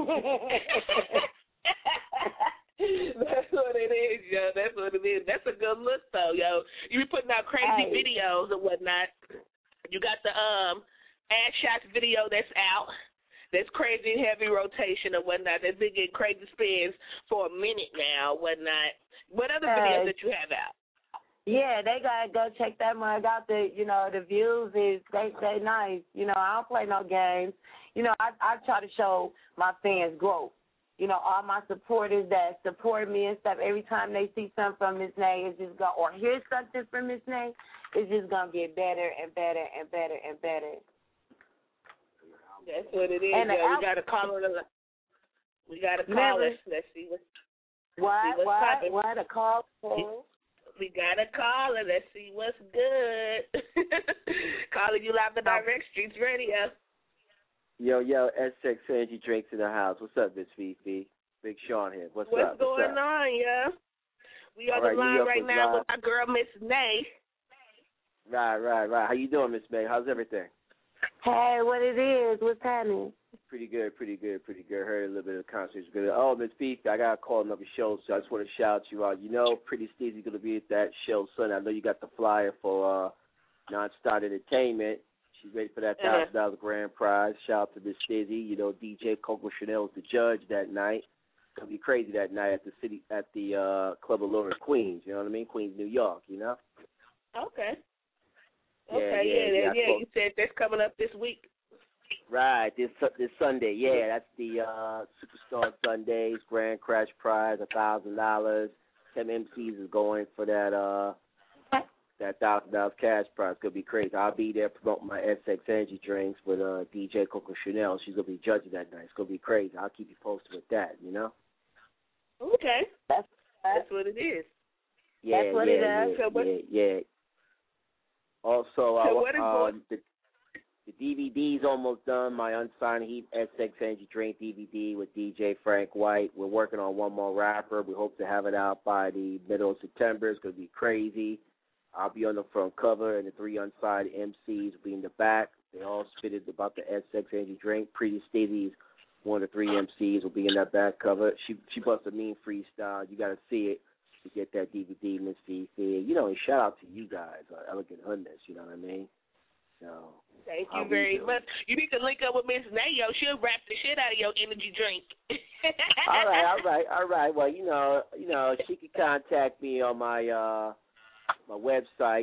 That's what it is, yo. That's what it is. That's a good look, though, yo. You be putting out crazy videos and whatnot. You got the Ass Shots video that's out. That's crazy and heavy rotation and whatnot. That's been getting crazy spins for a minute now, whatnot. What other videos that you have out? Yeah, they gotta go check that mug out. The views is they nice. You know, I don't play no games. You know, I try to show my fans growth. You know, all my supporters that support me and stuff. Every time they see something from Miss Nay, it's just go or hear something from Miss Nay, it's just gonna get better and better and better and better. That's what it is. And we got to call her. We got to call us. Let's see what's popping. What a call for? We got to call her. Let's see what's good. Calling you live the Direct Streets Radio. Yo, SX Energy Drinks in the house. What's up, Miss Fifi? Big Sean here. What's up? What's going on, yo? We on the line right now with our girl, Miss Nay. Right. How you doing, Miss May? How's everything? Hey, what it is? What's happening? Pretty good. Heard a little bit of the concert. Good. Oh, Miss Fifi, I got to call another show, so I just want to shout you out. You know, Pretty Steezy's going to be at that show Sunday. I know you got the flyer for Non-Stop Entertainment. She's ready for that $1,000 grand prize. Shout out to Miss Steezy. You know, DJ Coco Chanel's the judge that night. It's going to be crazy that night at the Club Allure in Queens. You know what I mean? Queens, New York, you know? Okay. Yeah. You said that's coming up this week. Right, this Sunday. Yeah, that's the Superstar Sundays Grand Crash Prize, $1,000. 10 MCs is going for that $1,000 cash prize. It's gonna be crazy. I'll be there promoting my SX Energy drinks with DJ Coco Chanel. She's gonna be judging that night. It's gonna be crazy. I'll keep you posted with that. You know. Okay. That's what it is. Yeah, that's what it is. Yeah. Also, so the DVD's almost done. My Unsigned Heat SX Energy Drink DVD with DJ Frank White. We're working on one more rapper. We hope to have it out by the middle of September. It's going to be crazy. I'll be on the front cover, and the 3 unsigned MCs will be in the back. They all spitted about the SX Energy Drink. Pretty Stevie's one of the 3 MCs will be in that back cover. She busts a mean freestyle. You got to see it to get that DVD, Miss Fifi. You know, and shout out to you guys, Elegant Hoodness, you know what I mean? So, thank you very much. You need to link up with Miss Nayo. She'll rap the shit out of your energy drink. All right. Well, you know, she can contact me on my my website,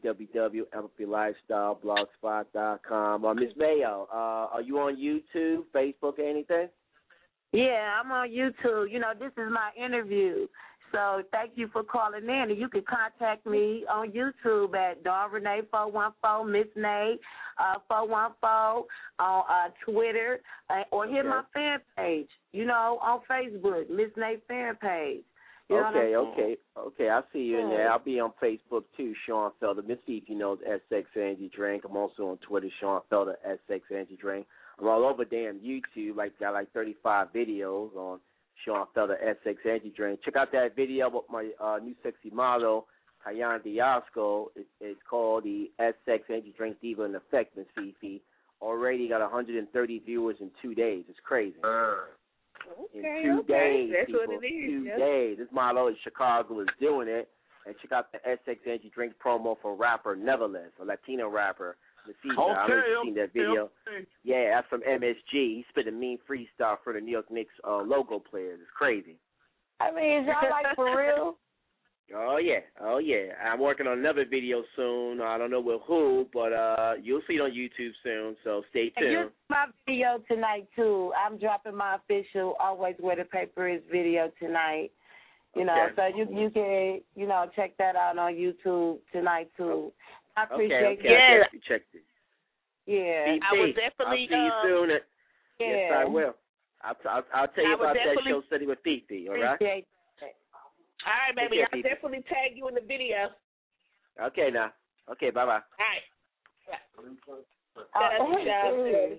www.empathlifestyleblogspot.com. Miss Mayo, are you on YouTube, Facebook, or anything? Yeah, I'm on YouTube. You know, this is my interview. So thank you for calling in. And you can contact me on YouTube at Dawn Renee 414, Miss Nay 414 on Twitter, or hit my fan page, you know, on Facebook, Miss Nay fan page. You know Okay. I'll see you in there. I'll be on Facebook too, Sean Felder. Miss Fifi knows SX Energy Drink. I'm also on Twitter, Sean Felder, SX Energy Drink. I'm all over damn YouTube. Got 35 videos on Sean Felder, SX Energy Drink. Check out that video with my new sexy model, Kayan Diasco. It's called the SX Energy Drink Diva in Effect, Miss Fifi. Already got 130 viewers in 2 days. It's crazy. In 2 days, that's people. What it is. 2 days. This model in Chicago is doing it. And check out the SX Energy Drink promo for rapper Neverless, a Latino rapper. I don't know if you've seen that video. Okay. Yeah, that's from MSG. He spit a mean freestyle for the New York Knicks logo players. It's crazy. I mean, is y'all like for real? Oh, yeah. I'm working on another video soon. I don't know with who, but you'll see it on YouTube soon, so stay tuned. You my video tonight, too. I'm dropping my official Always Where the Paper Is video tonight. You know, so you can, you know, check that out on YouTube tonight, too. I appreciate it. Yeah. I checked it. Yeah. I will definitely. I'll see you soon. Yeah. Yes, I will. I'll tell you about that show study with Fifi, all right? Appreciate it. All right, baby. I'll definitely tag you in the video. Okay, now. Okay, bye-bye. All right. Shout out to Sean.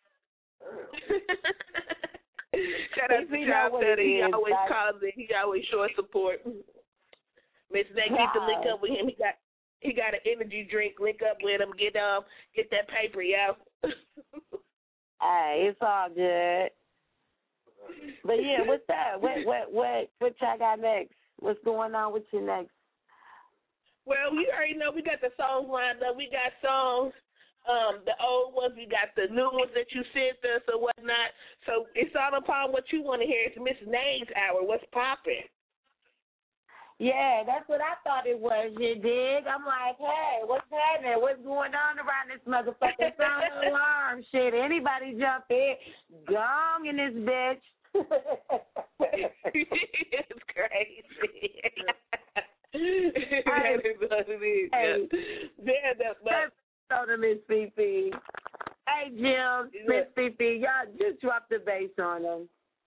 Shout out to Sean. He always calls it. He always shows support. Miss Nate, need to link up with him. He got an energy drink. Link up with him. Get that paper, yo. Hey, it's all good. But yeah, what's that? What y'all got next? What's going on with you next? Well, you already know we got the songs lined up. We got songs, the old ones. We got the new ones that you sent us or whatnot. So it's all upon what you want to hear. It's Miss Name's hour. What's popping? Yeah, that's what I thought it was, you dig? I'm like, hey, what's happening? What's going on around this motherfucking sound alarm shit? Anybody jump in? Gong in this bitch. It's crazy. That is what it is. Hey, but Miss Fifi. Hey, Jim, Miss Fifi, y'all just drop the bass on them.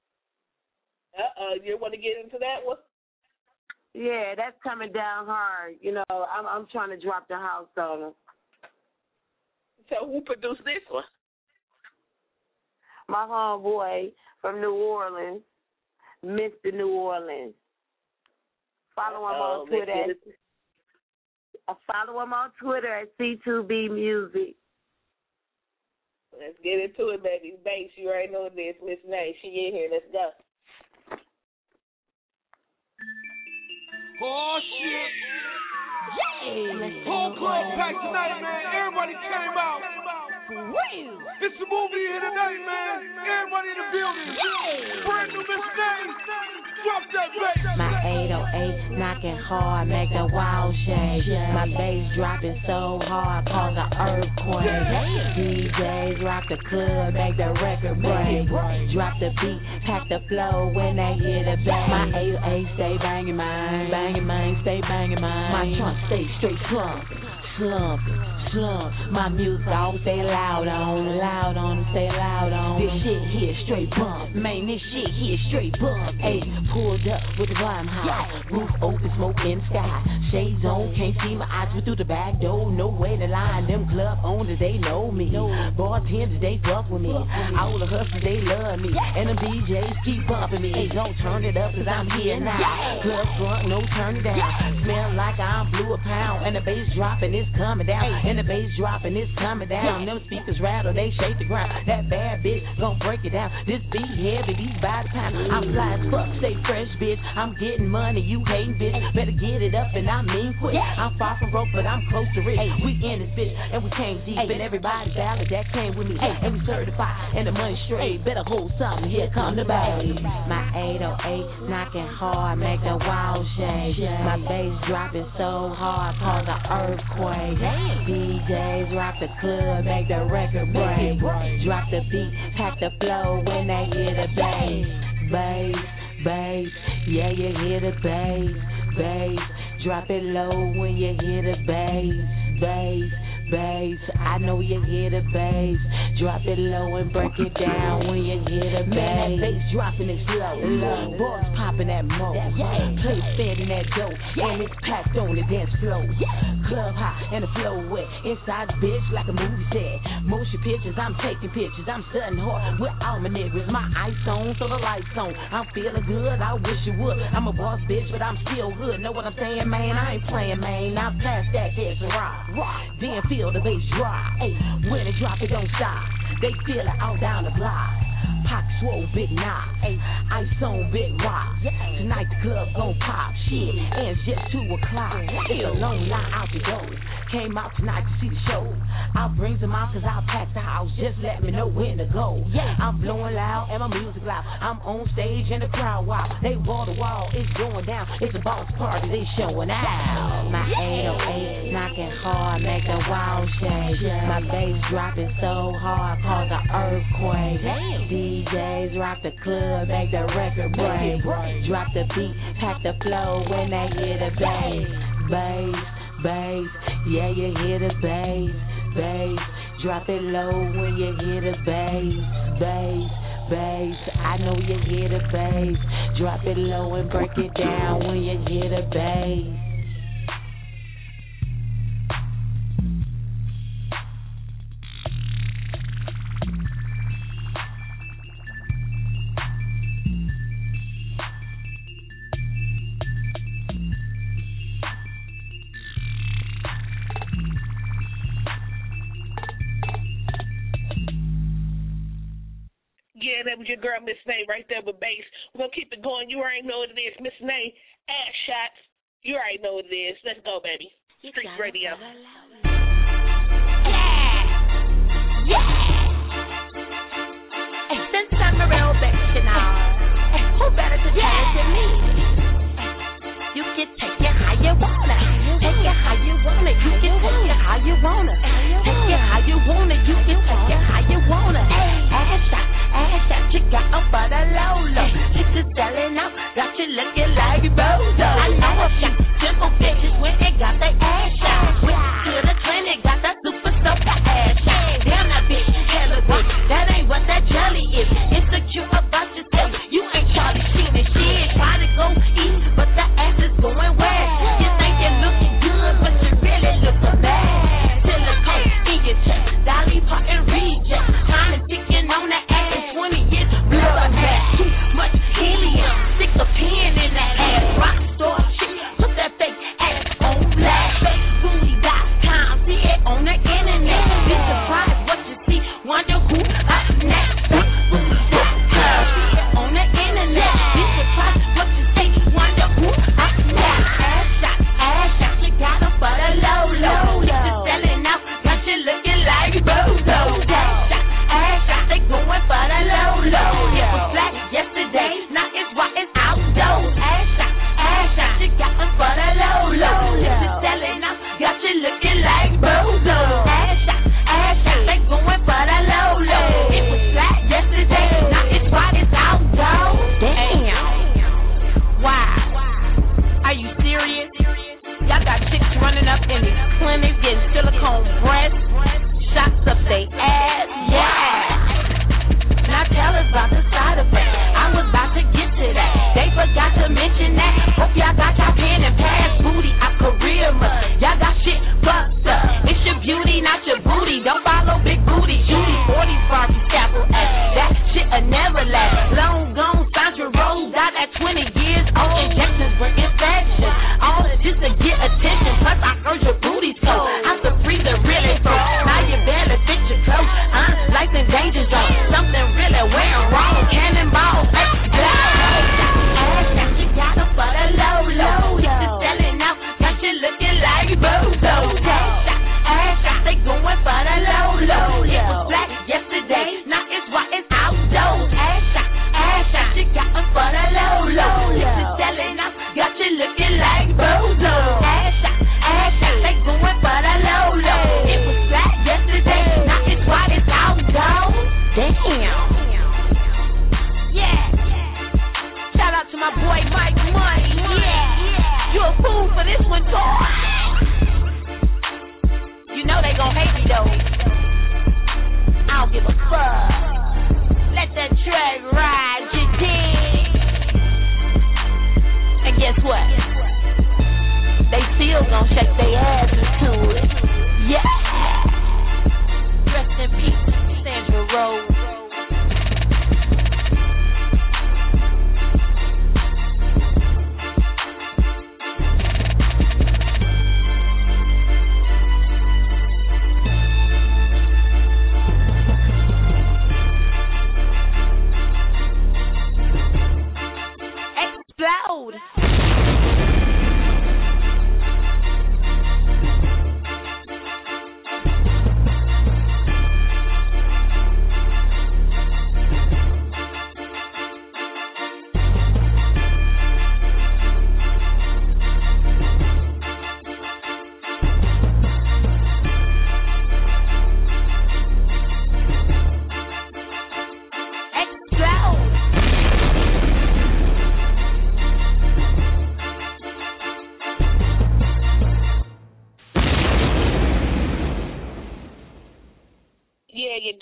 You want to get into that one? Yeah, that's coming down hard. You know, I'm trying to drop the house on them. So who produced this one? My homeboy from New Orleans, Mr. New Orleans. Follow him on Twitter. Follow him on Twitter at C2B Music. Let's get into it, baby. Bass, you already know this. Miss Nay, she in here. Let's go. Oh, shit. Whole club packed tonight, man. Everybody came out. It's a movie here tonight, man. Everybody in the building. Brand new Miss Nay. Drop My 808 knocking hard, make the wall shake. My bass dropping so hard, cause an earthquake. DJs rock the club, make the record break. Drop the beat, pack the flow when they hear the bass. My 808 stay banging mine, stay banging mine. My trunk stay straight slumping. My music all stay loud on, stay loud on. This shit here straight bump, man, this shit here straight bump. Hey, pulled up with the rhyme high, roof open, smoke in the sky. Shades on, can't see my eyes, went through the back door, no way to line. Them club owners, they know me. Bartenders, they fuck with me. All the hustlers, they love me. And them DJs keep bumping me. Don't turn it up, cause I'm here now. Club front, no turn it down. Smell like I'm blue a pound. And the bass dropping, it's coming down. And the bass dropping, it's coming down. Them speakers rattle, they shake the ground. That bad bitch gon' break it down. This beat heavy, these by the time. I'm fly as fuck, stay fresh, bitch. I'm getting money, you hating, bitch. Better get it up and I mean quick. I'm far from broke, but I'm close to rich. We in this bitch, and we came deep. And everybody valid that came with me. And we certified, and the money straight. Better hold something, here come the bag. My 808 knocking hard, make the wall shake. My bass dropping so hard, cause an earthquake. DJs rock the club, make the record break. Drop the beat, pack the flow when they hear the bass. Bass, yeah, you hear the bass. Drop it low when you hear the bass. I know you hear the bass. Drop it low and break it down when you hear the bass. Man, that bass dropping it slow. Boys popping that mo. Play spinning that dope. And it's packed on the dance floor. Club high and the flow wet. Inside the bitch like a movie set. Motion pictures, I'm taking pictures. I'm stunning hard with all my niggas. My ice on, so the lights on. I'm feeling good, I wish you would. I'm a boss bitch, but I'm still good. Know what I'm saying, man? I ain't playing, man. Now pass that head to rock. Then feel the bass drop. Ay, when it drop, it don't stop. They feel it all down the block. Pop swole, big knock. Ay, ice on, big rock. Tonight the club gon' pop. Shit, and it's just 2 o'clock. It's a long line out the door. Came out tonight to see the show. I'll bring them out cause I'll pack the house. Just let me know when to go. I'm blowing loud and my music loud. I'm on stage and the crowd wow. They wall to wall, it's going down. It's a boss party, they showing out. My 808 knocking hard, make the wall shake. My bass dropping so hard, cause an earthquake. DJs rock the club, make the record break. Drop the beat, pack the flow when they hear the bass. Yeah, you hear the bass. Drop it low when you hear the bass. I know you hear the bass. Drop it low and break it down when you hear the bass. Yeah, that was your girl, Miss Nay, right there with bass. We're going to keep it going. You already know what it is. Miss Nay, ass shots. You already know what it is. Let's go, baby. Streets Radio. Yeah. Hey, since I'm a real bitch now, who better to tell it than me? You can take it how you wanna. Take it how you wanna. You can take it how you wanna. Take it how you wanna. You can take it how you wanna. Ass shot, you got up for the low. Chicks is selling out, got you looking like a bozo. I know a few simple bitches when they got their ass shot. With good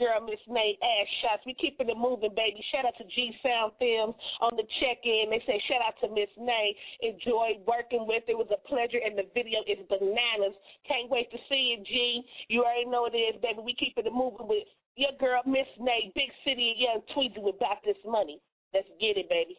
girl, Miss Nate, ass shots. We keeping it moving, baby. Shout out to G Sound Films on the check-in. They say shout out to Miss Nate. Enjoyed working with. It was a pleasure, and the video is bananas. Can't wait to see it, G. You already know it is, baby. We keeping it moving with your girl, Miss Nate, Big City, Young Tweezy with About This Money. Let's get it, baby.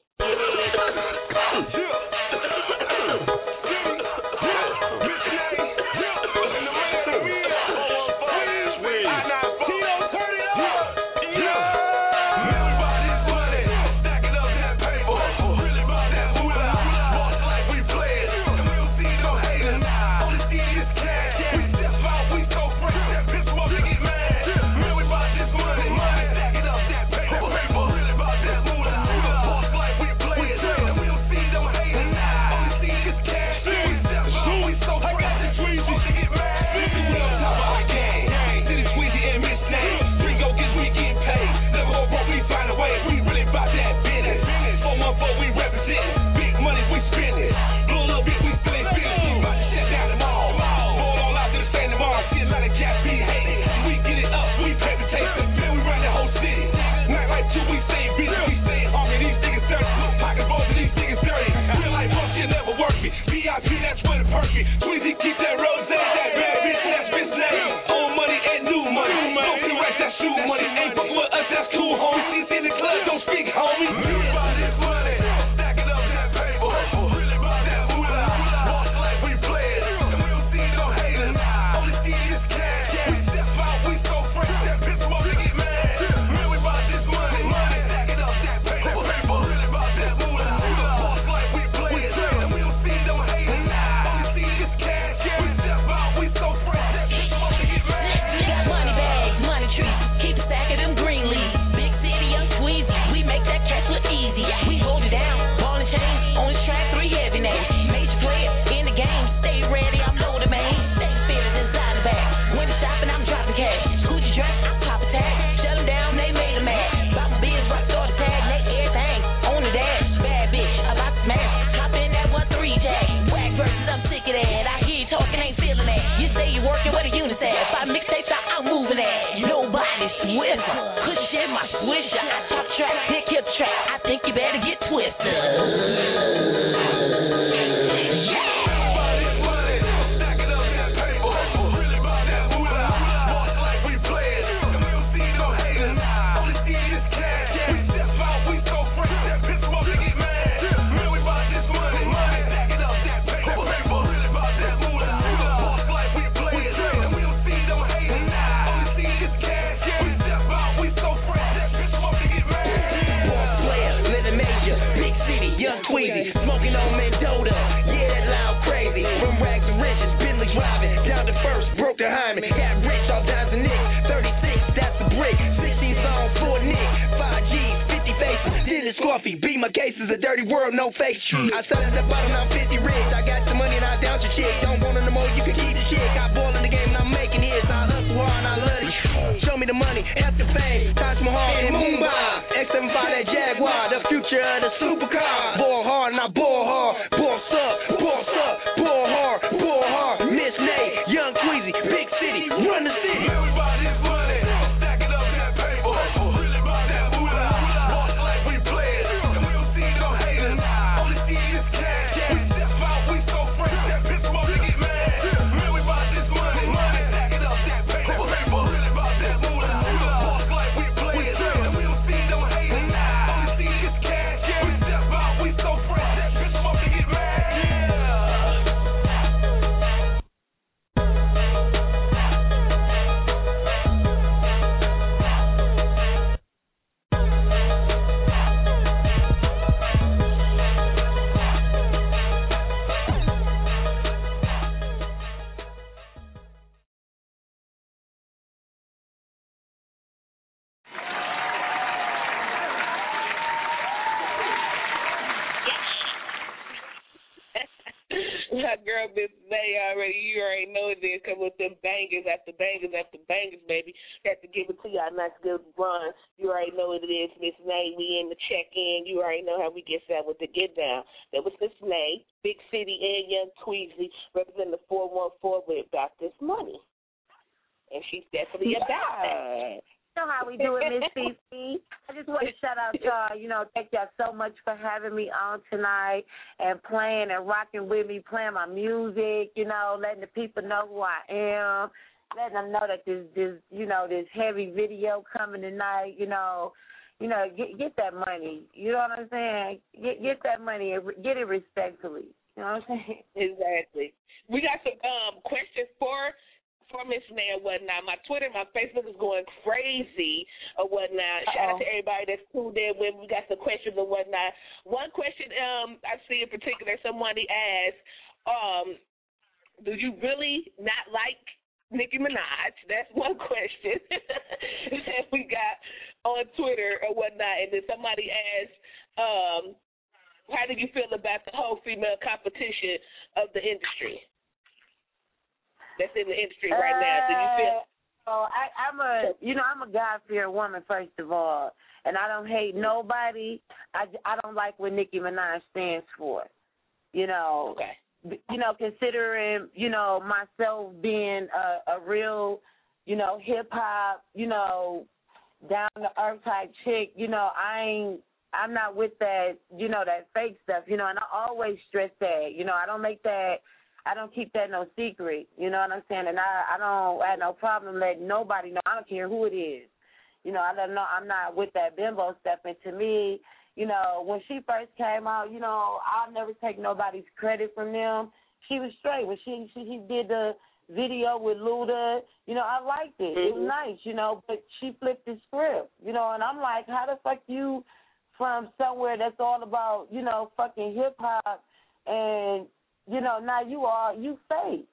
Tweezy, keep that rose, that bad bitch, that's Miss Nate. Old money and new money. Smoking racks, that's shoe money. Ain't fucking with us, that's cool, homie. She's in the club, don't speak, homie. Really about this money, stacking up that paper. Really about that moolah. Walk like we play it, and we don't see no haters. Only see is cash. We step out, we so fresh, that bitch won't get mad. Really about this money, stacking up that paper. Really about that moolah. Walk like we play it, and we don't see no haters. Girl, Miss May already, you already know it is. Come with them bangers after bangers after bangers, baby. Got to give it to y'all. Nice good run. You already know what it is, Miss May. We in the check-in. You already know how we get down with the get down. That was Miss May, Big City and Young Tweezy, representing the 414 with About This Money. And she's definitely about that. You know how we do it, Miss Fifi. I just want to shout out y'all. Thank y'all so much for having me on tonight and playing and rocking with me, playing my music, letting the people know who I am, letting them know that this heavy video coming tonight, get that money. You know what I'm saying? Get that money and get it respectfully. You know what I'm saying? Exactly. We got some questions for Miss Nay and whatnot. My Twitter, my Facebook is going crazy or whatnot. Shout out to everybody that's tuned in when we got some questions and whatnot. One question I see in particular, somebody asked, do you really not like Nicki Minaj? That's one question that we got on Twitter or whatnot. And then somebody asked, how do you feel about the whole female competition of the industry that's in the industry right now? Do you feel? I'm a God-fearing woman, first of all, and I don't hate nobody. I don't like what Nicki Minaj stands for. Okay. Considering myself being a real hip hop down to earth type chick, I'm not with that that fake stuff, and I always stress that, I don't keep that no secret, you know what I'm saying? And I don't have no problem letting nobody know. I don't care who it is. I don't know. I'm not with that bimbo stuff. And to me, when she first came out, I'll never take nobody's credit from them. She was straight. When she did the video with Luda, I liked it. Mm-hmm. It was nice, but she flipped the script, and I'm like, how the fuck you from somewhere that's all about, fucking hip-hop and, now you fake.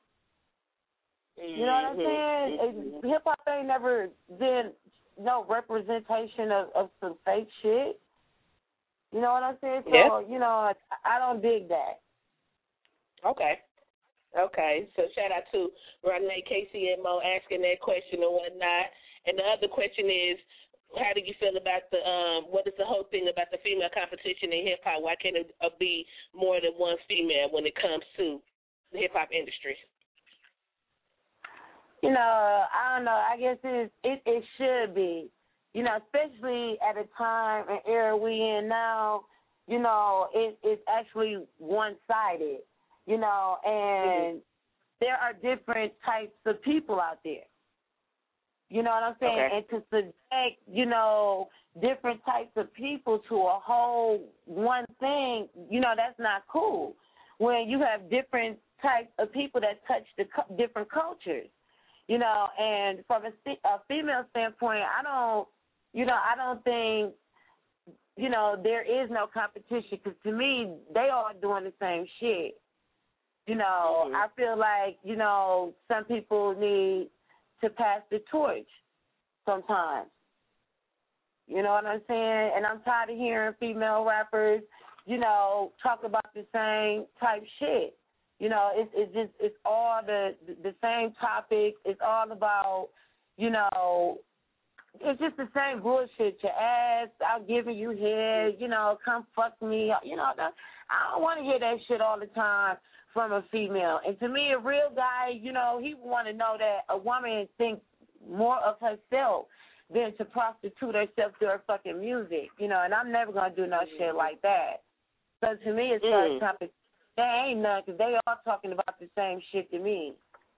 You know what I'm saying? Hip-hop ain't never been no representation of some fake shit. You know what I'm saying? So, yeah. I don't dig that. Okay. So shout out to Renee KCMO asking that question and whatnot. And the other question is, how do you feel about what is the whole thing about the female competition in hip-hop? Why can't it be more than one female when it comes to the hip-hop industry? I don't know. I guess it should be, especially at a time and era we in now, it's actually one-sided, and there are different types of people out there. You know what I'm saying? Okay. And to subject, different types of people to a whole one thing, that's not cool. When you have different types of people that touch the different cultures, and from a female standpoint, I don't think, there is no competition because to me, they all doing the same shit. I feel like, some people need to pass the torch sometimes. You know what I'm saying? And I'm tired of hearing female rappers, talk about the same type shit. It's all the same topics. It's all about, it's just the same bullshit. Your ass, I'm giving you head, come fuck me. I don't want to hear that shit all the time from a female. And to me, a real guy, he want to know that a woman thinks more of herself than to prostitute herself to her fucking music, and I'm never going to do no shit like that. So to me, it's such topic. There ain't none because they all talking about the same shit to me.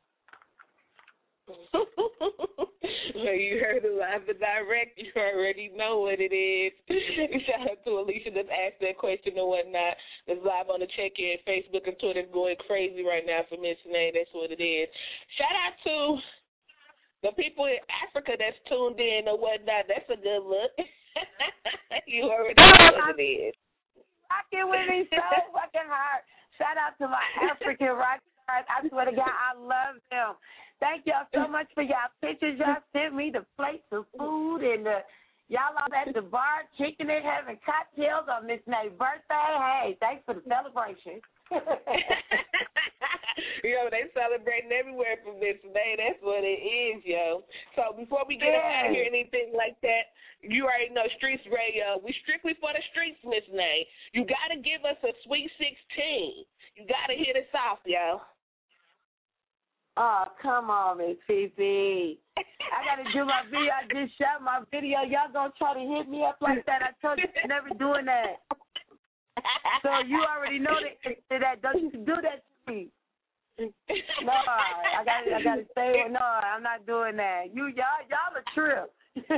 So you heard it live and direct. You already know what it is. Shout out to Alicia that asked that question and whatnot. It's live on the check-in. Facebook and Twitter is going crazy right now for Miss Nay. That's what it is. Shout out to the people in Africa that's tuned in or whatnot. That's a good look. You already know what it is. Rocking with me so fucking hard. Shout out to my African rock stars. I swear to God, I love them. Thank y'all so much for y'all pictures. Y'all sent me the plates of food and y'all all at the bar kicking it, having cocktails on Miss Nay's birthday. Hey, thanks for the celebration. They celebrating everywhere for Miss Nay. That's what it is, yo. So before we get out of here, anything like that, you already know Streets Radio. We strictly for the streets, Miss Nay. You got to give us a Sweet 16. You got to hit us off, yo. Oh, come on, Miss Fifi. I got to do my video. I just shot my video. Y'all going to try to hit me up like that? I told you never doing that. So you already know that. Don't you do that to me. No, I got to say, no, I'm not doing that. Y'all a trip.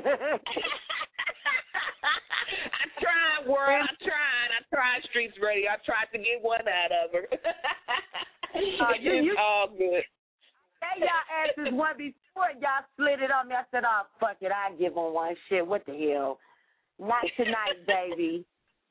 I tried, world. I tried Streets Radio. I tried to get one out of her. It's all good. Hey, y'all asses one before y'all slid it on me. I said, oh, fuck it. I give them one shit. What the hell? Not tonight, baby.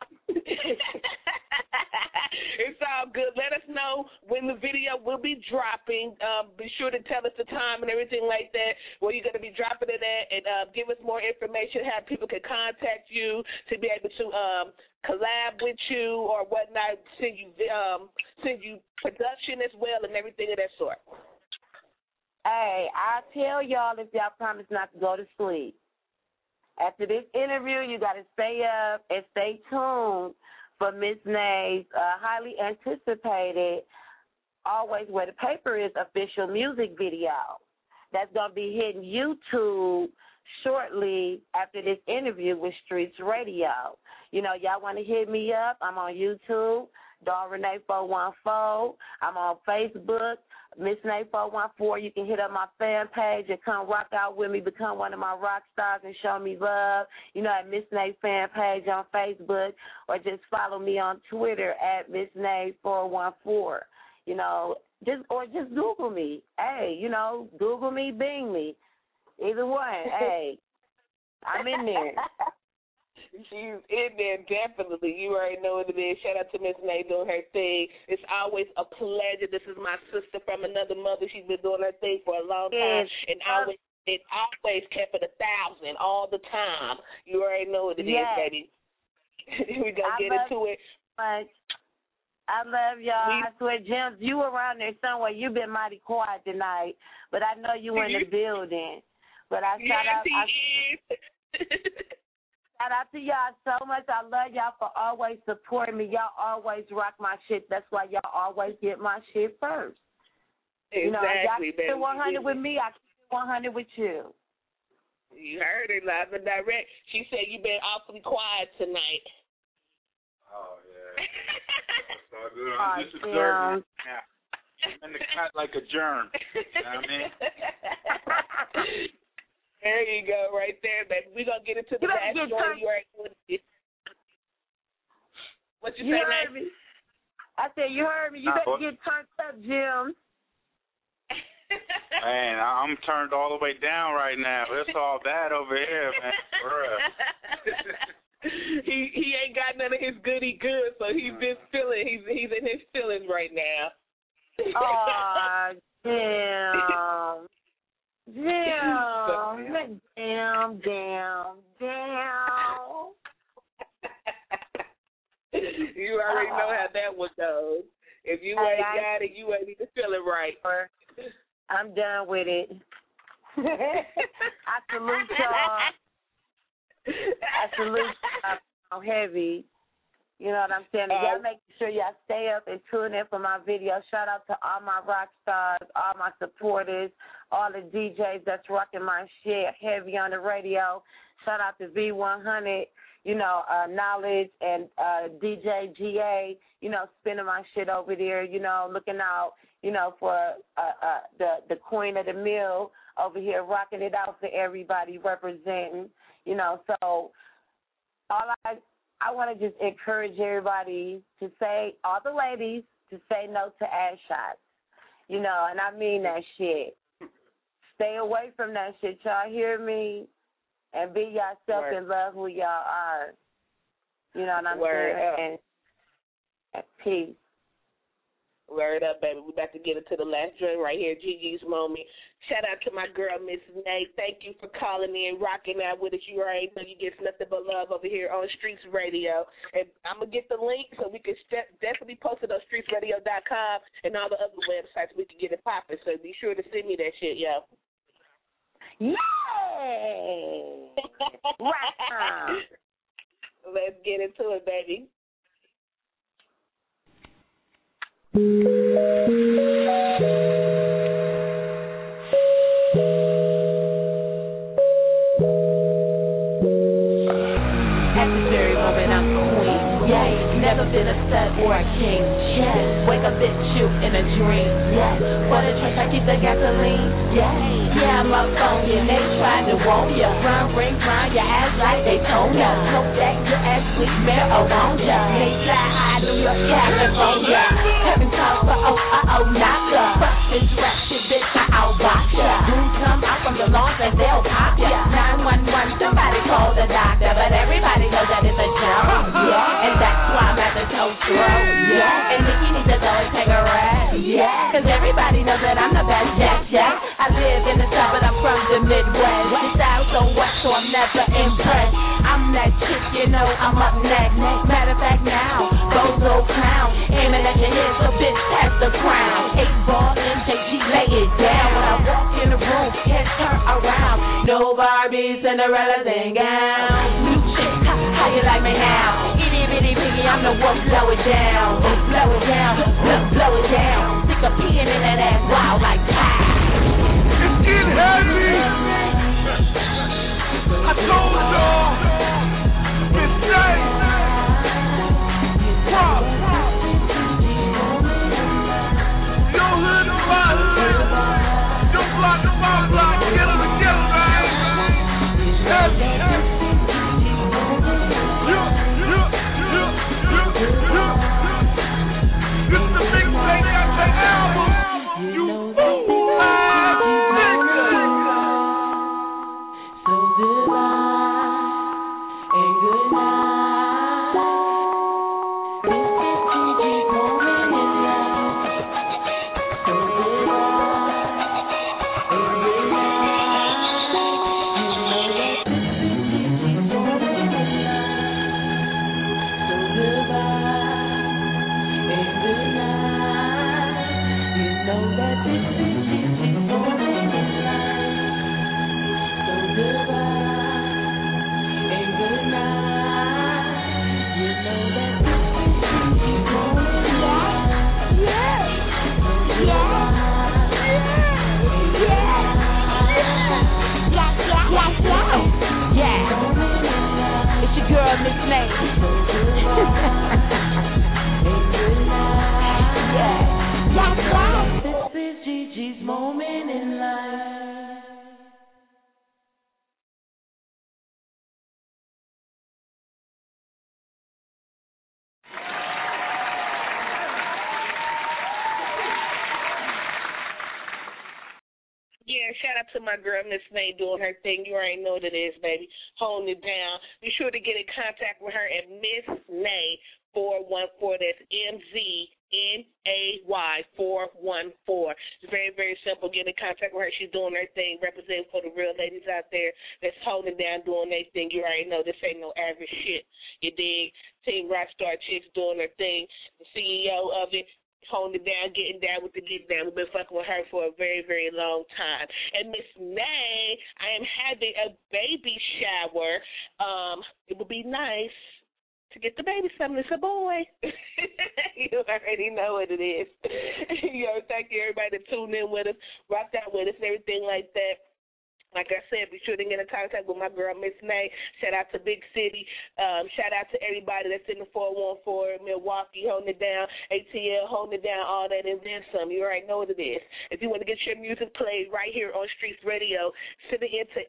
It's all good. Let us know when the video will be dropping. Be sure to tell us the time and everything like that, where you're going to be dropping it at, and give us more information, how people can contact you to be able to collab with you or whatnot, send you production as well and everything of that sort. Hey, I tell y'all if y'all promise not to go to sleep. After this interview, you got to stay up and stay tuned for Miss Nay's highly anticipated Always Where the Paper Is official music video. That's going to be hitting YouTube shortly after this interview with Streets Radio. You know, y'all want to hit me up? I'm on YouTube, Dawn Renee 414. I'm on Facebook, Miss Nay 414. You can hit up my fan page and come rock out with me, become one of my rock stars and show me love, you know, at Miss Nay fan page on Facebook, or just follow me on Twitter at Miss Nay 414. You know, just Google me. Hey, you know, Google me, Bing me. Either one. Hey, I'm in there. She's in there, definitely. You already know what it is. Shout out to Miss Nay doing her thing. It's always a pleasure. This is my sister from another mother. She's been doing her thing for a long time, and it always kept it 1,000 all the time. You already know what it is, baby. We're going to get into it. I love y'all. I swear, Gems, you around there somewhere. You've been mighty quiet tonight, but I know you in the building. But I shout out to y'all so much. I love y'all for always supporting me. Y'all always rock my shit. That's why y'all always get my shit first. Exactly, you know, y'all keep baby. it 100 with me. I keep it 100 with you. You heard it live and direct. She said you've been awfully quiet tonight. Oh, yeah. It's all good. I'm just observing now. I'm in the cut like a germ. You know what I mean? There you go, right there, baby. We're going to get into the last one. What you say, heard me? I said, you heard me. You better get turned up, Jim. Man, I'm turned all the way down right now. It's all bad over here, man. For real. He ain't got none of his goody goods, so he's in his feelings right now. Oh, damn. Damn. You already know how that one goes. If you ain't got it, you ain't even feeling right. I'm done with it. I salute y'all. I'm heavy. You know what I'm saying? Y'all make sure y'all stay up and tune in for my video. Shout out to all my rock stars, all my supporters, all the DJs that's rocking my shit heavy on the radio. Shout out to V100, you know, Knowledge and DJ GA, you know, spinning my shit over there, you know, looking out, you know, for the queen of the mill over here rocking it out for everybody, representing, you know. So I want to just encourage everybody to say, all the ladies, to say no to ass shots, you know, and I mean that shit. Stay away from that shit, y'all hear me? And be yourself and love who y'all are. You know what I'm saying? And peace. Word up, baby. We're about to get into the last joint right here, Gigi's Moment. Shout out to my girl, Miss Nay. Thank you for calling in, rocking out with us. You already know you get nothing but love over here on Streets Radio. And I'm going to get the link so we can definitely post it on streetsradio.com and all the other websites we can get it popping. So be sure to send me that shit, yo. Yay! Right. Let's get into it, baby. yeah. Never been a stud or a king, yeah. Wake up, bitch, you in a dream, yeah. For the church, I keep the gasoline, yeah. Yeah, I'm up on you, they tried to warn ya. Run, ring, round your ass like they told ya. Smoke that good ass sweet smell around ya. They fly high, New York, California. Having cause for knocker. Fuck this rap shit, bitch, I outbox ya. Dudes come out from the lawns and they'll pop ya. 911, somebody call the doctor, but everybody knows that it's a joke, yeah. And that's why I'm at the toe throat, yeah. And Nikki needs to go and take a rest, yeah. Cause everybody knows that I'm the best, Jack. I live in the South, but I'm from the Midwest. The style so wet, so I'm never impressed. I'm that chick, you know, I'm up next. Matter of fact, now, Bozo Clown, aiming at your head, so bitch, pass the crown. 8-ball, MJG, lay it down. When I walk in the room, head turn around. No Barbie, Cinderella, thing gown. New chick, how you like me now? Itty bitty piggy, I'm the one, blow it down. Blow it down, blow it down. Stick a pin in that ass, wow, like pow. It's getting heavy. I told y'all. It's safe. Pop. Your hood, my hood. Your block, my block. Get them together, man. This is the big thing at the album. You ass nigga. So goodbye and good night. This is Gigi's moment in life. So goodbye and good night. You know that this is Gigi's moment in life. So goodbye and good night. You know that this is Gigi's moment in life. So goodbye and good night. You know that this is Gigi's moment in life. Yeah. It's your girl, Miss May. This is Gigi's moment in life. Yeah, shout out to my girl, Miss May, doing her thing. You already know what it is, baby. Holding it down. Be sure to get in contact with her at Miss Nay 414. That's MZNAY 414. It's very, very simple. Get in contact with her. She's doing her thing, representing for the real ladies out there that's holding it down, doing their thing. You already know this ain't no average shit. You dig? Team Rockstar Chicks doing her thing. The CEO of it, holding it down, getting down with the get down. We've been fucking with her for a very, very long time. And Miss May, I am having a baby shower. It would be nice to get the baby something. It's a boy. You already know what it is. Thank you everybody that tuned in with us, rocked out with us, and everything like that. Like I said, be sure to get in contact with my girl, Miss May. Shout out to Big City. Shout out to everybody that's in the 414, Milwaukee, holding it down, ATL, holding it down, all that, and then some. You already know what it is. If you want to get your music played right here on Streets Radio, send it into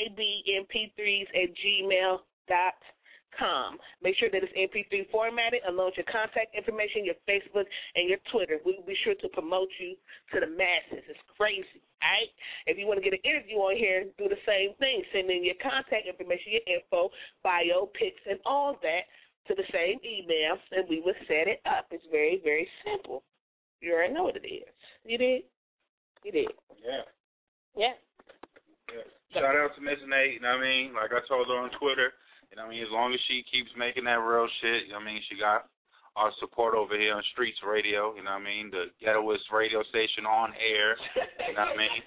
nabmp3s@gmail.com. Make sure that it's MP3 formatted, along with your contact information, your Facebook, and your Twitter. We will be sure to promote you to the masses. It's crazy, all right? If you want to get an interview on here, do the same thing. Send in your contact information, your info, bio, pics, and all that to the same email, and we will set it up. It's very, very simple. You already know what it is. You did? You did. Yeah. Yeah. Shout out to Miss Nate, you know what I mean? Like I told her on Twitter, you know what I mean? As long as she keeps making that real shit, you know what I mean? She got our support over here on Streets Radio, you know what I mean? The ghettoest radio station on air, you know what I mean?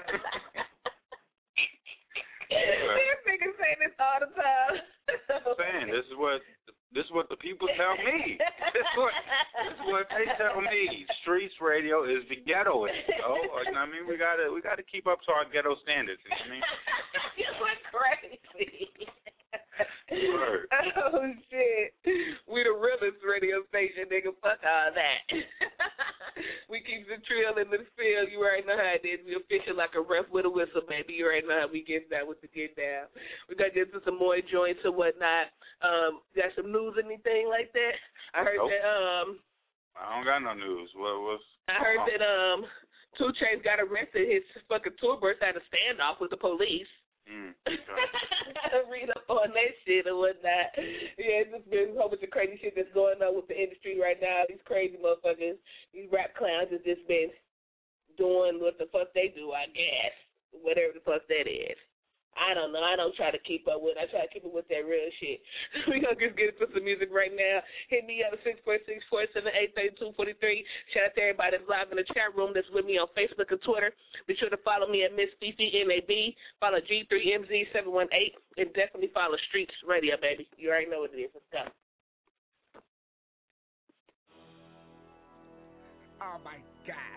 These niggas say this all the time. I'm saying, this is what the people tell me. This is what they tell me. Streets Radio is the ghettoest. So, you know what I mean? We gotta keep up to our ghetto standards. You know what I mean? You look crazy. Word. Oh shit. We the real conversation, nigga. Fuck all that. We keep the trail in the field. You already know how it is. We official like a ref with a whistle, baby. You already know how we get down with the get down. We got to get to some more joints or whatnot. Got some news, anything like that? I heard that. I don't got no news. What's I heard that 2 Chainz got arrested. His fucking tour bus had a standoff with the police. Read up on that shit or whatnot. Yeah, it's just been a whole bunch of crazy shit that's going on with the industry right now. These crazy motherfuckers, these rap clowns have just been doing what the fuck they do, I guess. Whatever the fuck that is. I don't know. I don't try to keep up with it. I try to keep up with that real shit. We're going to just get into some music right now. Hit me up at 646-478-3243. Shout out to everybody that's live in the chat room that's with me on Facebook and Twitter. Be sure to follow me at Miss Fifi NAB. Follow G3MZ718. And definitely follow Streets Radio, baby. You already know what it is. Let's go. Oh, my God.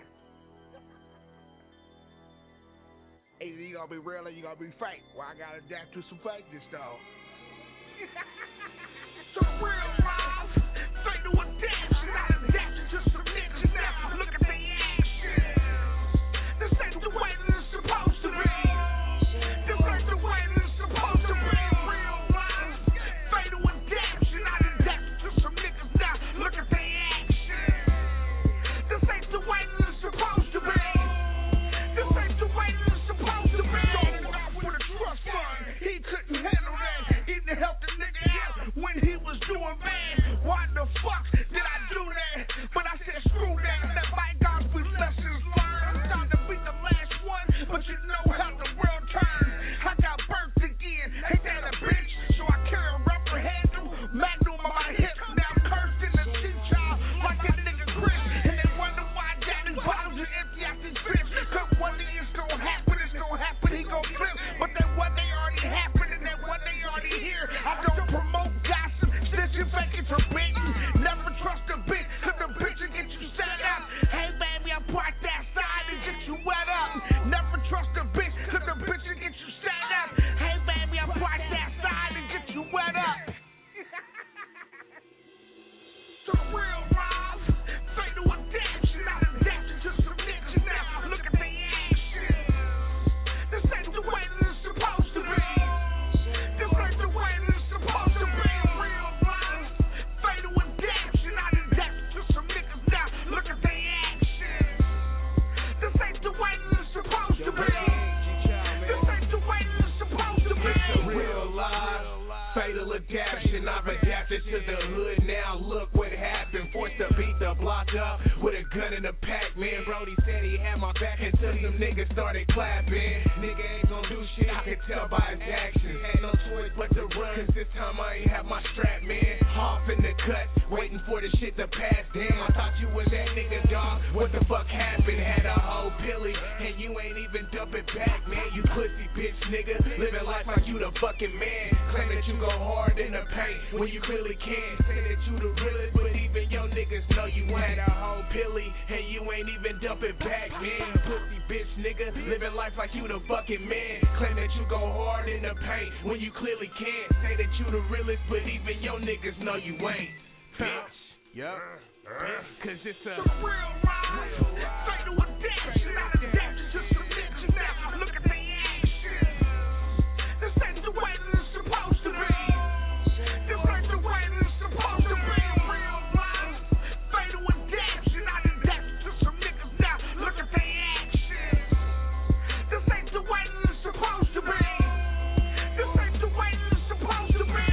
Either you gonna be real or you gonna be fake. Well, I gotta adapt to some fakeness, though. Some real life, fake to adaptation. I adapted to some niggas now. Look at the action. This ain't the way that it's supposed to be. This ain't the way that it's supposed to be. Real life, fake to adaptation. I adapted to some niggas now. Look at the action. This ain't the way that it's supposed to be. This ain't the way that it's supposed to be. Started off with a trust fund. He couldn't handle that. He didn't help the nigga out when he was doing bad. Why the fuck did I do that? But I said screw that. That bygones be lessons learned. I'm trying to be the last one, but you know how the world turns. I got birthed again. Ain't that a bitch? So I carry a rubber handle, magnum on my hip. Now I'm cursed in the sea child like that nigga Chris. And they wonder why daddy bottles are empty out this bitch. Cause one day it's gonna happen, he gon' flip. But that one day already happened and that one day already here. I don't promote gossip, snitching, faking, forbidden. Never trust a bitch, cause the bitch will get you set up. Hey baby, I parked outside and get you wet up. Never trust a bitch, cause the bitch will get you set up. Hey baby, I parked outside and get you wet up. So real life, fake to adaptation. I adapted to some niggas now. Look at the action. This ain't the way that it's supposed to be. This ain't the way that it's supposed to be. Real life, fake to adaptation. I adapted to some niggas now. Look at the action. This ain't the way that it's supposed to be. This ain't the way that it's supposed to be. It's a real life, fatal adaptation. I've adapted to the hood now. Look what happened. Forced to beat the block up with a gun in the pack. Man, Brody said he had my back until some niggas started clapping. Nigga ain't gon' do shit, I can tell by his actions. Had no choice but to run, cause this time I ain't have my strap, man. Off in the cut, waiting for the shit to pass. Damn, I thought you was that nigga, dog. What the fuck happened? Had a whole pilly, and you ain't even dumping back, man. You pussy bitch nigga, living life like you the fucking man. Claim that you go hard in the paint when you clearly can't. Say that you the realest, but even your niggas know you ain't. A whole pilly, and you ain't even dumping back, man. Pussy bitch nigga, living life like you the fucking man. Claim that you go hard in the paint when you clearly can't. Say that you the realest, but even your niggas know you ain't. Bitch. Yup. Cause it's a real life, fake to adaptation. I adapted to some niggas now. Look at the action. This ain't the way that it's supposed to be. This ain't the way that it's supposed to be. Real life, fake to adaptation. I adapted to some niggas now. Look at the action. This ain't the way that it's supposed to be. This ain't the way that it's supposed to be.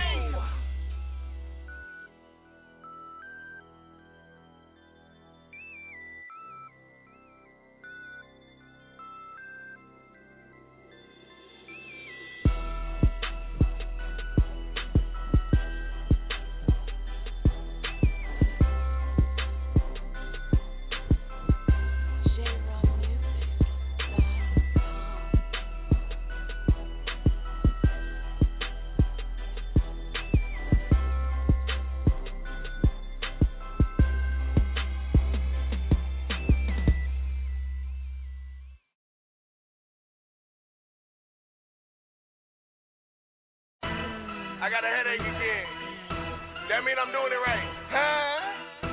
I got a headache again. That mean I'm doing it right. Huh?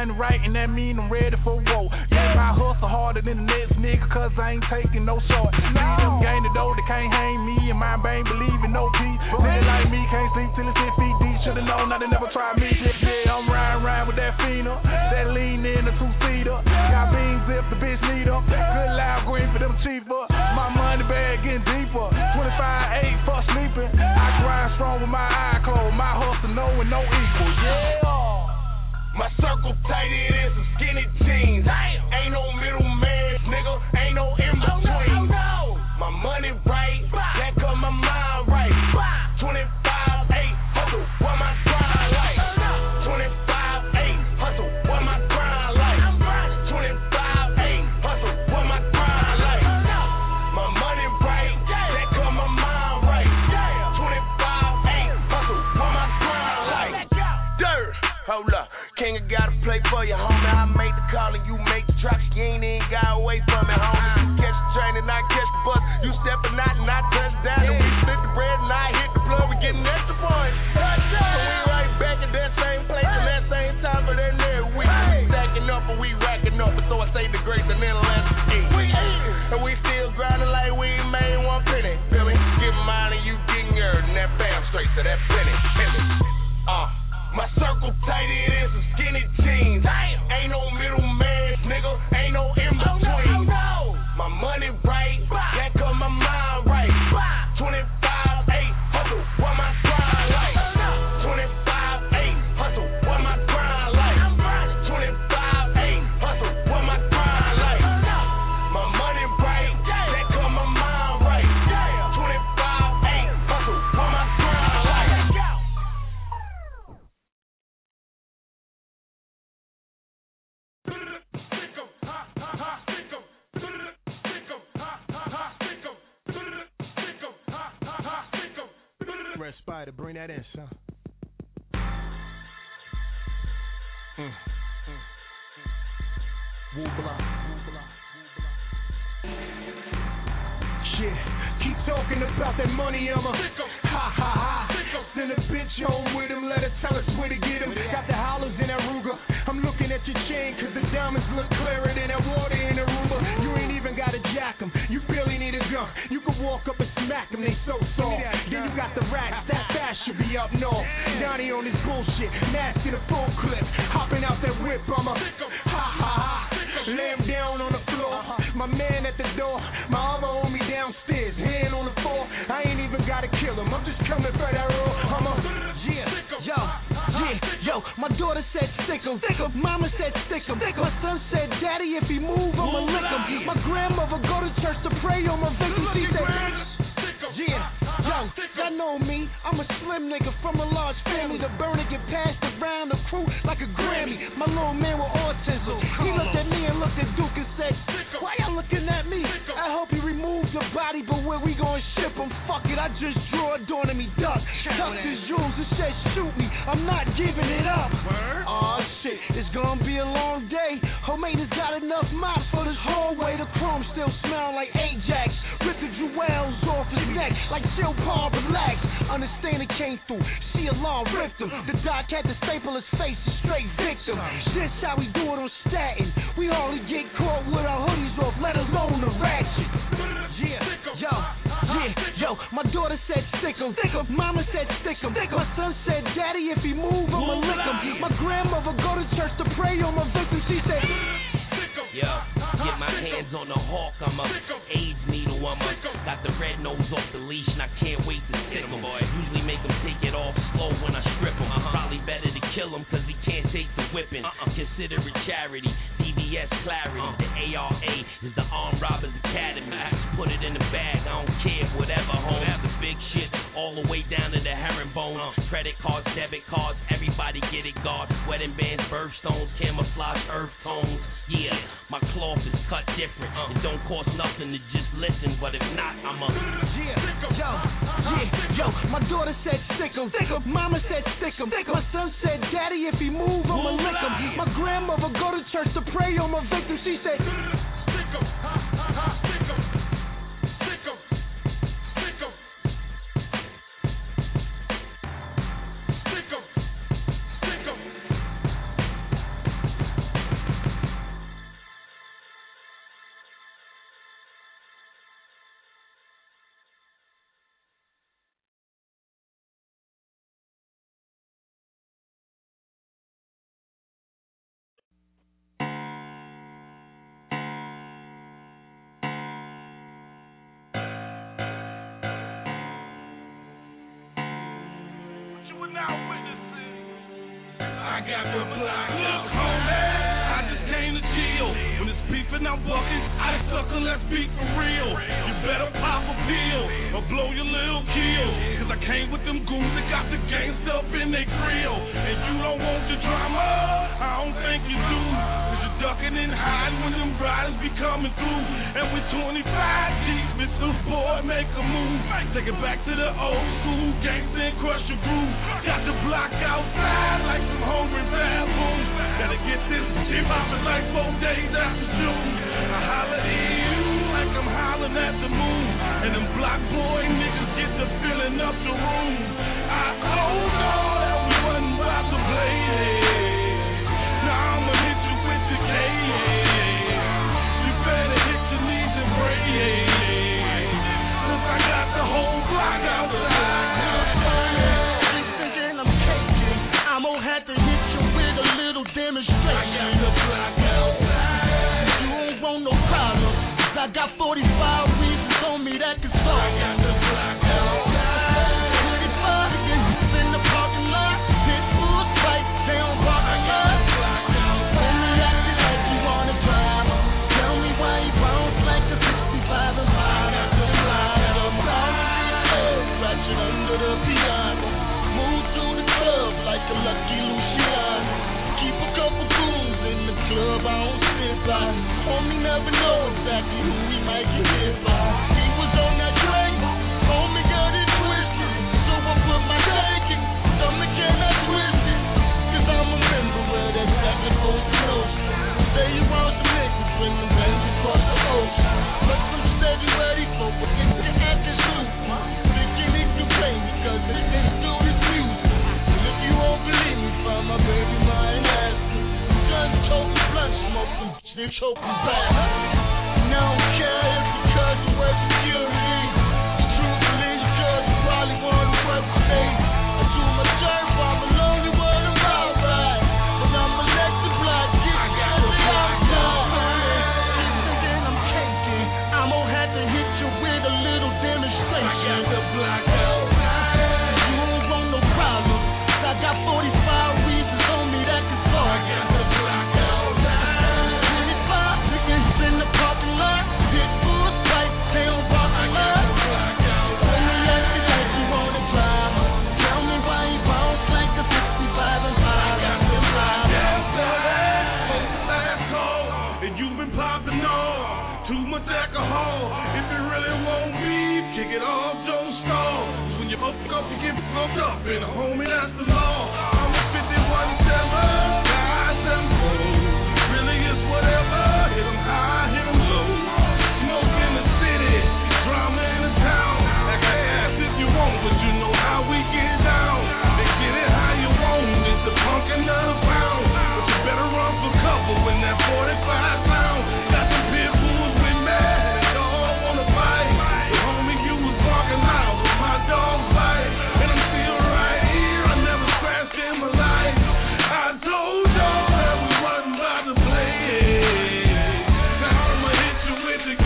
money right, and that mean I'm ready for war. Yeah, my hustle harder than the next nigga, cause I ain't taking no short. See them gang the dough, they can't hang me, and my brain believe in no peace. Nigga like me can't sleep till it's 6 feet deep. Should've known, now they never tried me. Yeah, I'm riding with that Fina, that lean in the 2-seater. Got beans if the bitch need her. Good loud green for them cheaper. My money bag getting deeper. 25-8 for sleeping. I grind strong with my eye closed. My hustle knowing no equal. Yeah. My circle tight, it is some skinny jeans. Ain't no middleman, nigga. Ain't no in between. My money right, that cut my mind right. 25-8 hustle, what my grind like. 25-8 hustle, what my grind like. 25-8 hustle, what my grind like. My money right, that cut my mind right. 25-8 hustle, what my grind like. Dirt, hold up. King, I gotta play for you, homie. I make the call and you make the drops. You ain't even got away from it, homie. You catch the train and I catch the bus. You stepping out and I touch down. And we split the bread and I hit the plug. We getting extra points. So we right back at that same place and that same time for that next week. We stacking up and we racking up. And so I say the grace and then let's eat. And we still grinding like we ain't made one penny. Feel me? Get mine and you getting yours. And that fam straight to that penny. My circle tight, it is some skinny jeans. Ain't no middleman, nigga. Ain't no in between. My money right, that cut my mind right. 25-8 hustle, what my grind like. 25-8 hustle, what my grind like. 25-8 hustle, what my grind like. My money right, that cut my mind right. 25-8 hustle, what my grind like. Red Spider, bring that in, son. Woo block. Shit, keep talking about that money, I'ma ha ha ha. Send a bitch home with him, let her tell us where to get him. Got the hollers in that Ruger. I'm looking at your chain, cause the diamonds look clearer than that water in the Aruba. You ain't even gotta jack them, you barely need a gun. You can walk up and smack them, they so soft. Then you got the racks, that fast should be up north. Donnie on this bullshit, mask in a full clip. Hopping out that whip, I'ma ha ha ha. Lay him down on the floor. My man at the door, my other homie downstairs, hand on the floor. I ain't even gotta kill him, I'm just coming for that roll. Yo, my daughter said stick him. Mama said stick him. My son said, Daddy, if he move, I'ma lick him. My grandmother go to church to pray on my victim. She said, y'all know me. I'm a slim nigga from a large family. The burner get passed around the crew like a Grammy. My little man with autism. He looked at me and looked at Duke and said, why y'all looking at me? I hope he removes the body, but where we gonna ship him? Fuck it, I just draw a door to me duck. Tucked his jewels and said, shoot me. I'm not giving it up. Aw, shit, it's gonna be a long day. Homemade has got enough mops for this hallway. The chrome still smell like Ajax. Rip the jewels off his neck like chill Paul, relax. Understand it came through. See alarm ripped him. The doc had to staple his face, a straight victim. This how we do it on Staten. We hardly get caught with our hoodies off, let alone the ratchet. Yo, my daughter said stick him. Mama said stick him. My son said, Daddy, if he move, I'ma lick him. My grandmother go to church to pray on my victim. She said, yo, get my hands on the hawk. I'm a AIDS needle. Got the red nose off the leash, and I can't wait to stick him. Usually make him take it off slow when I strip him. Probably better to kill him, cause he can't take the whipping. Consider it charity. DBS clarity. The ARA is the Armed Robbers Academy. Put it in the bag, I don't care, whatever, home. The big shit, all the way down to the herringbone. Credit cards, debit cards, everybody get it, God. Wedding bands, birthstones, camouflage, earth tones. Yeah, my cloth is cut different. It don't cost nothing to just listen, but if not, I'm a Yo, my daughter said stick him. Mama said stick him. My son said, Daddy, if he move, I'ma lick him. My grandmother go to church to pray on my victim. She said, stick him. Stick him. Stick him. Stick him. Stick him. Stick him. got the block out. I just came to chill. When it's beefing, I'm bucking. I sucker, let's beat for real. You better pop a pill or blow your little kill. Cause I came with them goons that got the gangsta up in their grill. And you don't want the drama, I don't think you do. Cause you're ducking and hiding when them riders be coming through. And with 25 deep, Mr. Boy, make a move. Take it back to the old school, gangsta and crush your groove. Got the block outside like some hungry baboons. Gotta get this shit poppin' like 4 days after June. I holler at you like I'm hollering at the moon. And them block boy niggas get the filling up the room. I told y'all that we wasn't about to play it. Now I'ma hit you with the K. You better hit your knees and pray. Cause I got the whole block outside. Thinking I'm taking, I'm gonna have to hit you with a little demonstration. I got the block outside. You don't want no problem. I got 45 reasons on me that can solve. I got the block outside. 25 again, in the parking lot. Hit full strike, down parking lot. Only acting like you wanna drive. Tell me why you bounce like a 65 and 5. Ratchet under the piano. Move to the club like a Lucky Luciano. Keep a couple goons in the club, I don't sit by. Homie never know exactly who he might get hit by. He was on that train, homie got it twisted. So I put my leg in, stomach and I twisted. Cause I'm a member where that second goes to ocean. Say you want some niggas when the bands across the ocean. But some steady ready for what get your acting loose. Thinking if you play me cause they didn't do this music. And if you won't believe me, find my baby mine ass. Guns, choke, blunt, smoke, and bitch, hope you back. Now I don't care if because you wear security. Truthfully, because you probably want to work for me. I do my dirt while I'm alone, you want to ride right. But I'ma let the block get I got the block outside. Then I'm caking. I'm gonna have to hit you with a little demonstration. I got the block outside. You don't want no problems. I got 45 reasons on me that can solve. I got the block outside. 25 niggas in the parking lot. Hit full strike, down parking lot. Only acting like you wanna drive. Tell me why you bounce like a 65 and 5. I got the block outside. Last call, and you've been popping off. Too much alcohol. If you really want beef, kick it off, don't stall. When you fuck up, you get fucked up. And homie, that's the law. I'm a 51-7, guys, them hoes. Really is whatever. Hit 'em high, hit 'em low. Smoke in the city, drama in the town. Like I ask if you want, but you know how we get down. They get it how you want. It's the punk and the pound. But you better run for cover when that 45 pound. Got some pit bulls with me, and they all wanna fight. But homie, you was barking out with my dog fight. And I'm still right here, I never crashed in my life. I told y'all that we wasn't about to play it. Now I'ma hit you with the K.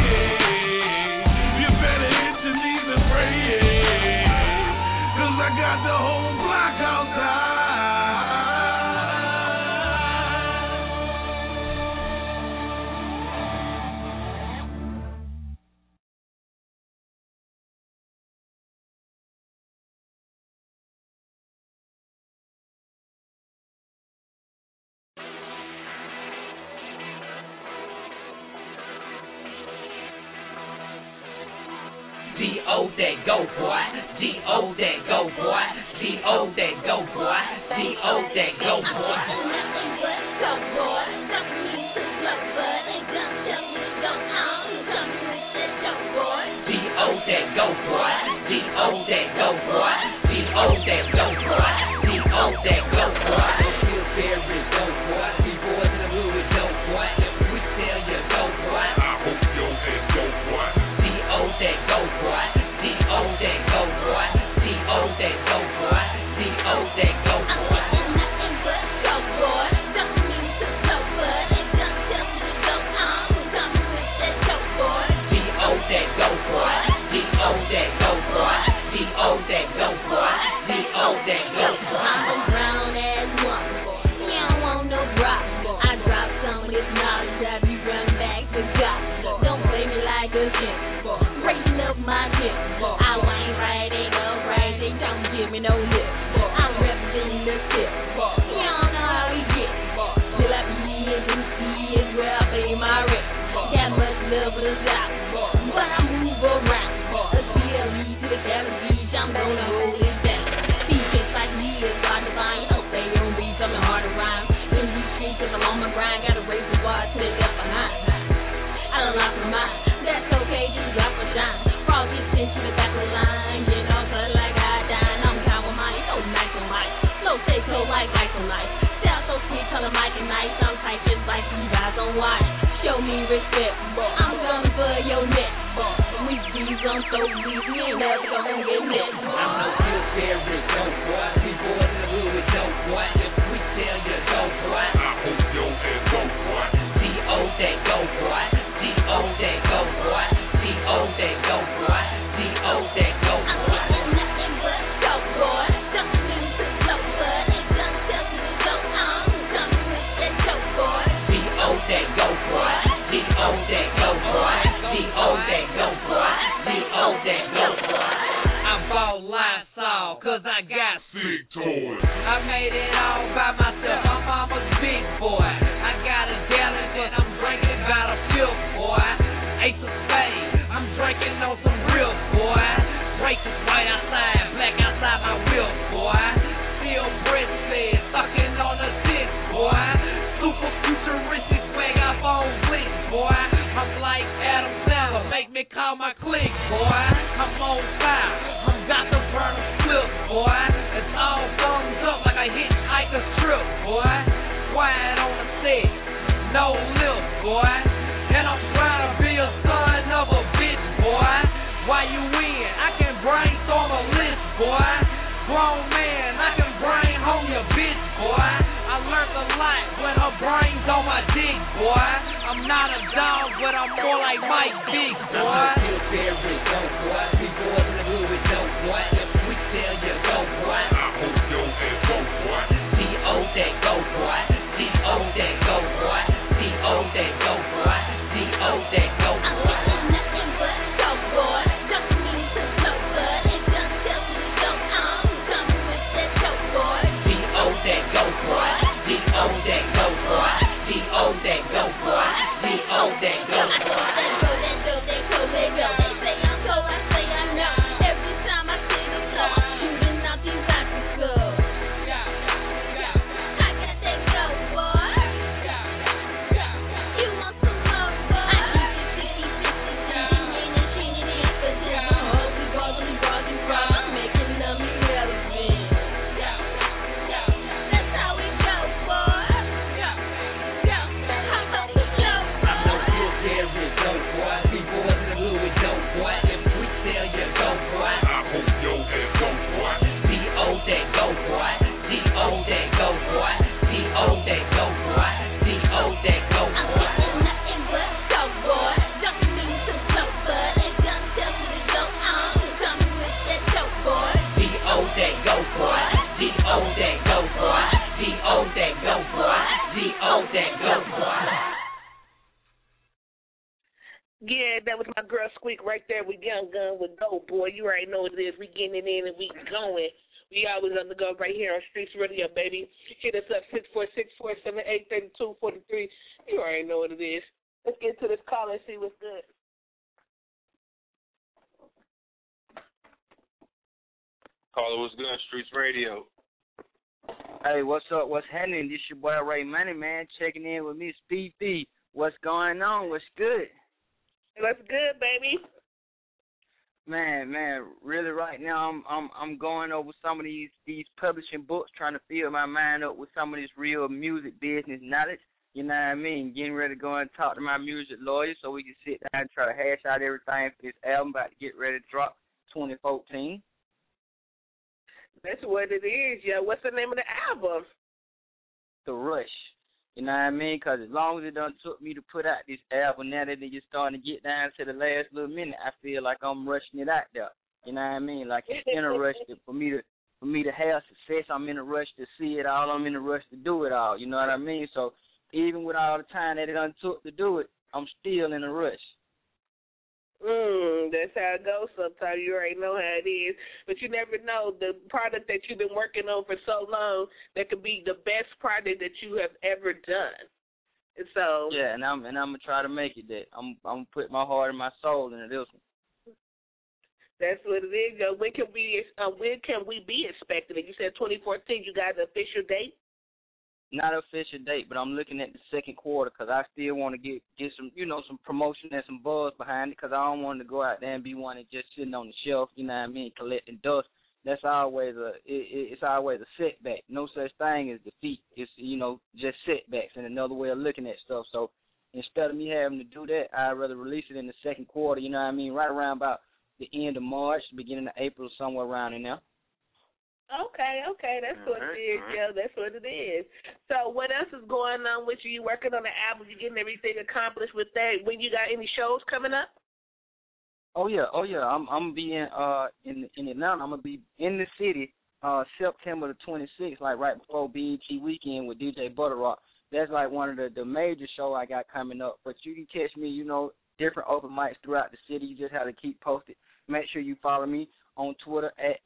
You better hit your knees and pray it. Cause I got the whole block outside. D.O. that go, boy. D.O. that go, boy. D.O. that go, boy. D.O. that go, boy. D.O. that go, boy. D.O. that go, boy. D.O. that go, boy. D.O. that go, boy. Still very dope, boy. We boys in the hood with dope, boy. We sell your dope, boy. I hope your head go, boy. D.O. that go, boy. D.O. that go, boy. D.O. that go, boy. D.O. that go, boy. I'm a grown ass woman. the hip. Raising up my hip. I ain't right, ain't no right, they don't give me no lip. I'm representing the tip. You don't know how we get. Till I be in DC is where I pay my rent. Got much love for the South, but I move around. A CLE to the Dallas Beach, I'm gonna hold it down. Defense like me is hard to find. You don't say you don't be something hard to rhyme. In these streets, cause I'm on my grind, gotta raise the bar to the left behind. I done lost my mind, that's okay, just drop a dime. Frog gets sent to the back of the line, you know, cut like I dine. I'm kind with mine, so nice on mic. Slow stay cold like ice on life. Sound so sweet, tell them Mike and nice. I'm tight just like you guys on watch. Show me respect, I'm coming for your neck. We these on so deep, we ain't never gonna get met. I'm no Pillsbury, dope boy. These boys in the hood with dope boy. If we tell you dope boy, I hope your ass go, boy. D.O. that go boy. D.O. that go boy. D.O. that go boy. D.O. that go boy. I'm nothing but dope boy. Don't need to slow bud. Ain't gonna tell you to go on. Coming with that dope boy. D.O. that go boy. D.O. that go boy. D.O. that go boy. D.O. that go boy. I bought Lysol cause I got sick toys. I made it all by myself. My mama's big boy. I got a gallon and I'm drinking about a fifth, boy. Ace of spades, I'm drinking on some real, boy. Racist white outside, black outside my wheel, boy. Still breastfed, sucking on a dick, boy. Super futuristic swag up on Blink, boy. I'm like Adam Sandler, make me call my clique, boy. I'm on fire, I'm about to burn a flip, boy. It's all thumbs up like I hit Ike's trip, boy. Quiet on the set, no lip, boy. And I'm trying to be a son of a bitch, boy. Why you win? I can brainstorm a list, boy. Grown man, I can bring home your bitch, boy. I learned a lot when her brain's on my dick, boy. I'm not a dog, but I'm more like Mike Big, boy. I'm no Pillsbury, dope boy. These boys in the hood with dope boy. If we tell you go, boy, I hope your ass go, boy. D.O. that go, boy. D.O. that go, boy. D.O. that go, boy. D.O. that go, boy. I'm nothing but dope boy. Don't need to slow bud. Ain't gonna tell you to go on. Coming with that dope boy. D.O. that go, boy. D.O. that go, boy. D.O. that go, boy. D.O. that go, boy. They go. They say I'm cold, I say I know. Every time I see the floor, I'm shooting out these boxes slow. I got that dope boy. You want some more, boy? I keep it 50-50, in and for this. I'm hoping, I'm making them irrelevant. That's how we go, boy. How about we go, boy? I'm no Pillsbury, dope boy. These boys in the hood with dope boy. If we tell you go, boy, I hope your ass go, boy. D.O. that go, boy. D.O. that go, boy. D.O. that go, boy. D.O. that go, I'm boy. getting nothing but dope boy. Don't need to slow bud. Ain't gonna tell you to go on. Coming with that dope boy. D.O. that go, boy. D.O. that go, boy. D.O. that go, boy. D.O. that go, boy. Yeah, that was my girl Squeak right there with Young Gun with Dope Boy. You already know what it is. We getting it in and we going. We always on the go right here on Streets Radio, baby. Hit us up 646-478-3243. You already know what it is. Let's get to this call and see what's good. Caller, what's good? Streets Radio. Hey, what's up? What's happening? This your boy Ray Money, man. Checking in with me, Speed B. What's going on? What's good? What's good, baby? Man, really right now I'm going over some of these publishing books, trying to fill my mind up with some of this real music business knowledge. You know what I mean? Getting ready to go and talk to my music lawyer so we can sit down and try to hash out everything for this album about to get ready to drop 2014. That's what it is, yeah. What's the name of the album? The Rush. You know what I mean? Because as long as it done took me to put out this album, now that it's starting to get down to the last little minute, I feel like I'm rushing it out there. You know what I mean? Like it's in a rush for me to have success. I'm in a rush to see it all. I'm in a rush to do it all. You know what I mean? So even with all the time that it done took to do it, I'm still in a rush. That's how it goes sometimes. You already know how it is. But you never know the product that you've been working on for so long that could be the best product that you have ever done. And so yeah, and I'm gonna try to make it that. I'm gonna put my heart and my soul into this one. That's what it is. When can we be expecting it? You said 2014. You got an official date? Not an official date, but I'm looking at the second quarter because I still want to get some, some promotion and some buzz behind it because I don't want to go out there and be one that just sitting on the shelf, you know what I mean, collecting dust. That's always it's always a setback. No such thing as defeat. It's, just setbacks and another way of looking at stuff. So instead of me having to do that, I'd rather release it in the second quarter, you know what I mean, right around about the end of March, beginning of April, somewhere around in there. Okay, that's what it is, Joe. That's what it is. So what else is going on with you? You working on the album? You getting everything accomplished with that? When you got any shows coming up? Oh yeah. I'm gonna be in Atlanta. I'm gonna be in the city September the 26th, like right before BET weekend with DJ Butter Rock. That's like one of the major shows I got coming up. But you can catch me, different open mics throughout the city. You just have to keep posted. Make sure you follow me on Twitter at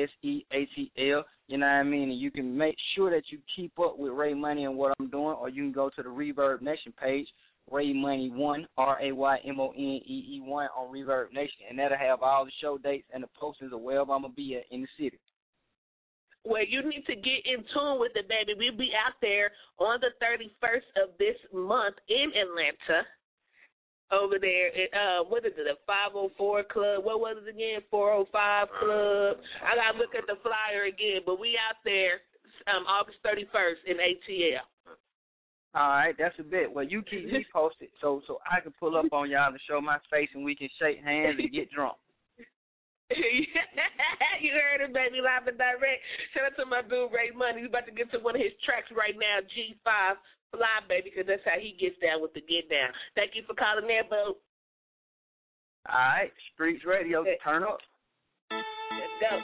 SSEATL, you know what I mean? And you can make sure that you keep up with Ray Money and what I'm doing, or you can go to the Reverb Nation page, Ray Money 1, RayMonee1 on Reverb Nation, and that'll have all the show dates and the postings of wherever I'm going to be at in the city. Well, you need to get in tune with it, baby. We'll be out there on the 31st of this month in Atlanta. Over there, what is it, a 504 Club? What was it again? 405 Club. I got to look at the flyer again, but we out there August 31st in ATL. All right, that's a bit. Well, you keep me posted so I can pull up on y'all and show my face and we can shake hands and get drunk. You heard it, baby, live and direct. Shout out to my dude, Ray Money. He's about to get to one of his tracks right now, G5. Fly, baby, because that's how he gets down with the get down. Thank you for calling there, boo. All right, Streets Radio, turn up. Let's go.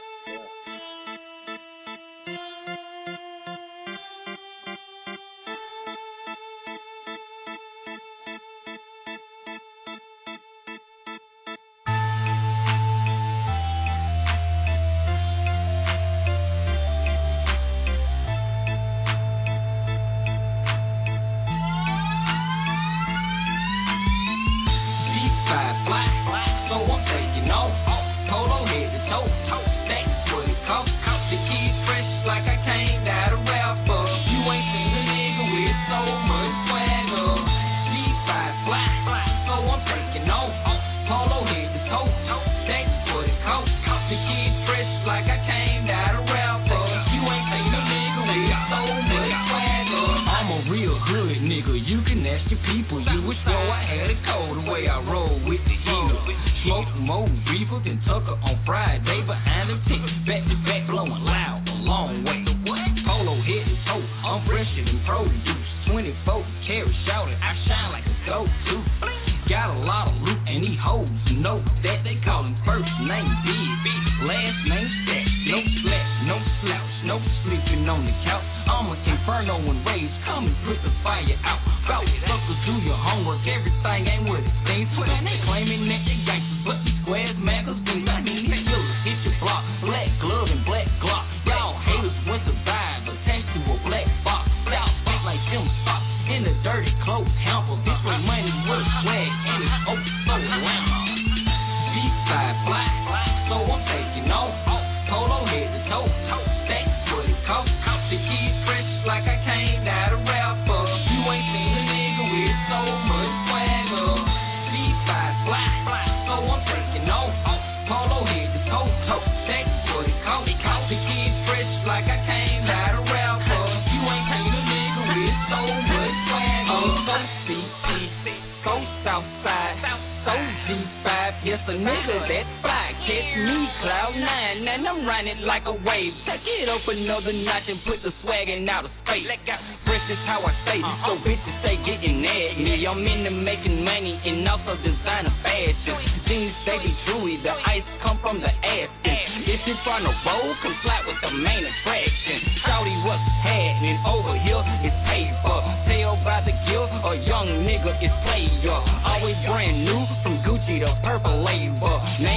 Always brand new, from Gucci to Purple Label.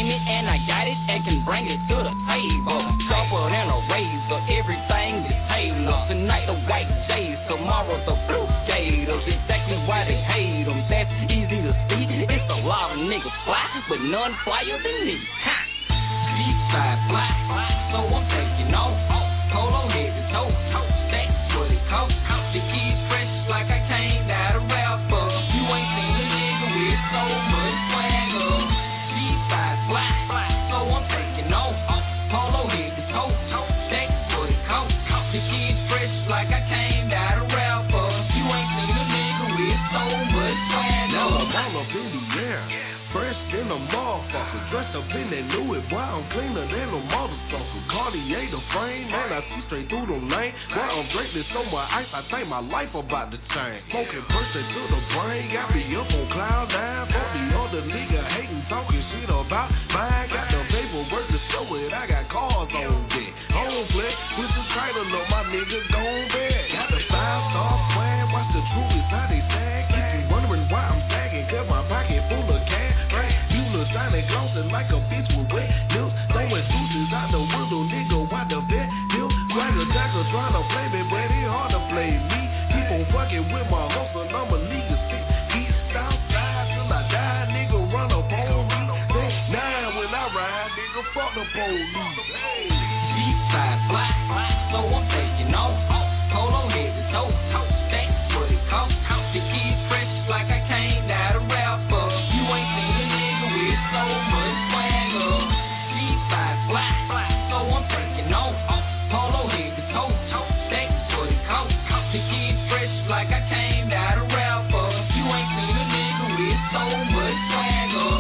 it to the table. Sharper than a razor, everything is tailored. Tonight the white shades, tomorrow the blue gators. Exactly why they hate them, that's easy to see. It's a lot of niggas fly, but none flyer than me. Eastside fly, so I'm taking off. Polo head to toe, that's what it costs. The keys fresh like I came out of rapper. You ain't seen a nigga with so much swagger. Eastside fly, so I'm taking off. Polo head to toe, that's what it costs. The keys fresh like I came out of rapper. You ain't seen a nigga with so much swagger. Now I'm all up in the air. Fresh than a motherfucker, dressed up in that Louis, boy, I'm cleaner than a motherfucker. Cartier the frame, man, I see straight through them lanes. Boy, I'm drinking so much ice, I think my life about to change. Smoking person to the brain, got me up on cloud nine. For the other nigga hating, talking shit about mine. Got the paperwork to show it, I got cars on deck. Home flex, with some trailer, look, my nigga gone bad. Got the 5-star plan, watch the truth is how they sag. Keep you wondering why I'm sagging, cause my pocket full of cash. Shining glossing like a bitch with wet lips. Throwing deuces out the window, nigga, why the vet deal? Swagger Jacker trying to play me, but it hard to play me. Keep on fucking with my hustle, I'ma leave the 6 feet. Southside till I die, nigga, run up on me. 6'9" when I ride, nigga, fuck the police. Eastside fly, so I'm taking off. Polo head to toe, that's what it costs. The keys fresh like I came out of rapper. You ain't seen a nigga with so much swagger. Eastside fly, so I'm taking off. Polo head to toe, that's what it costs. The keys fresh like I came out of rapper. You ain't seen a nigga with so much swagger.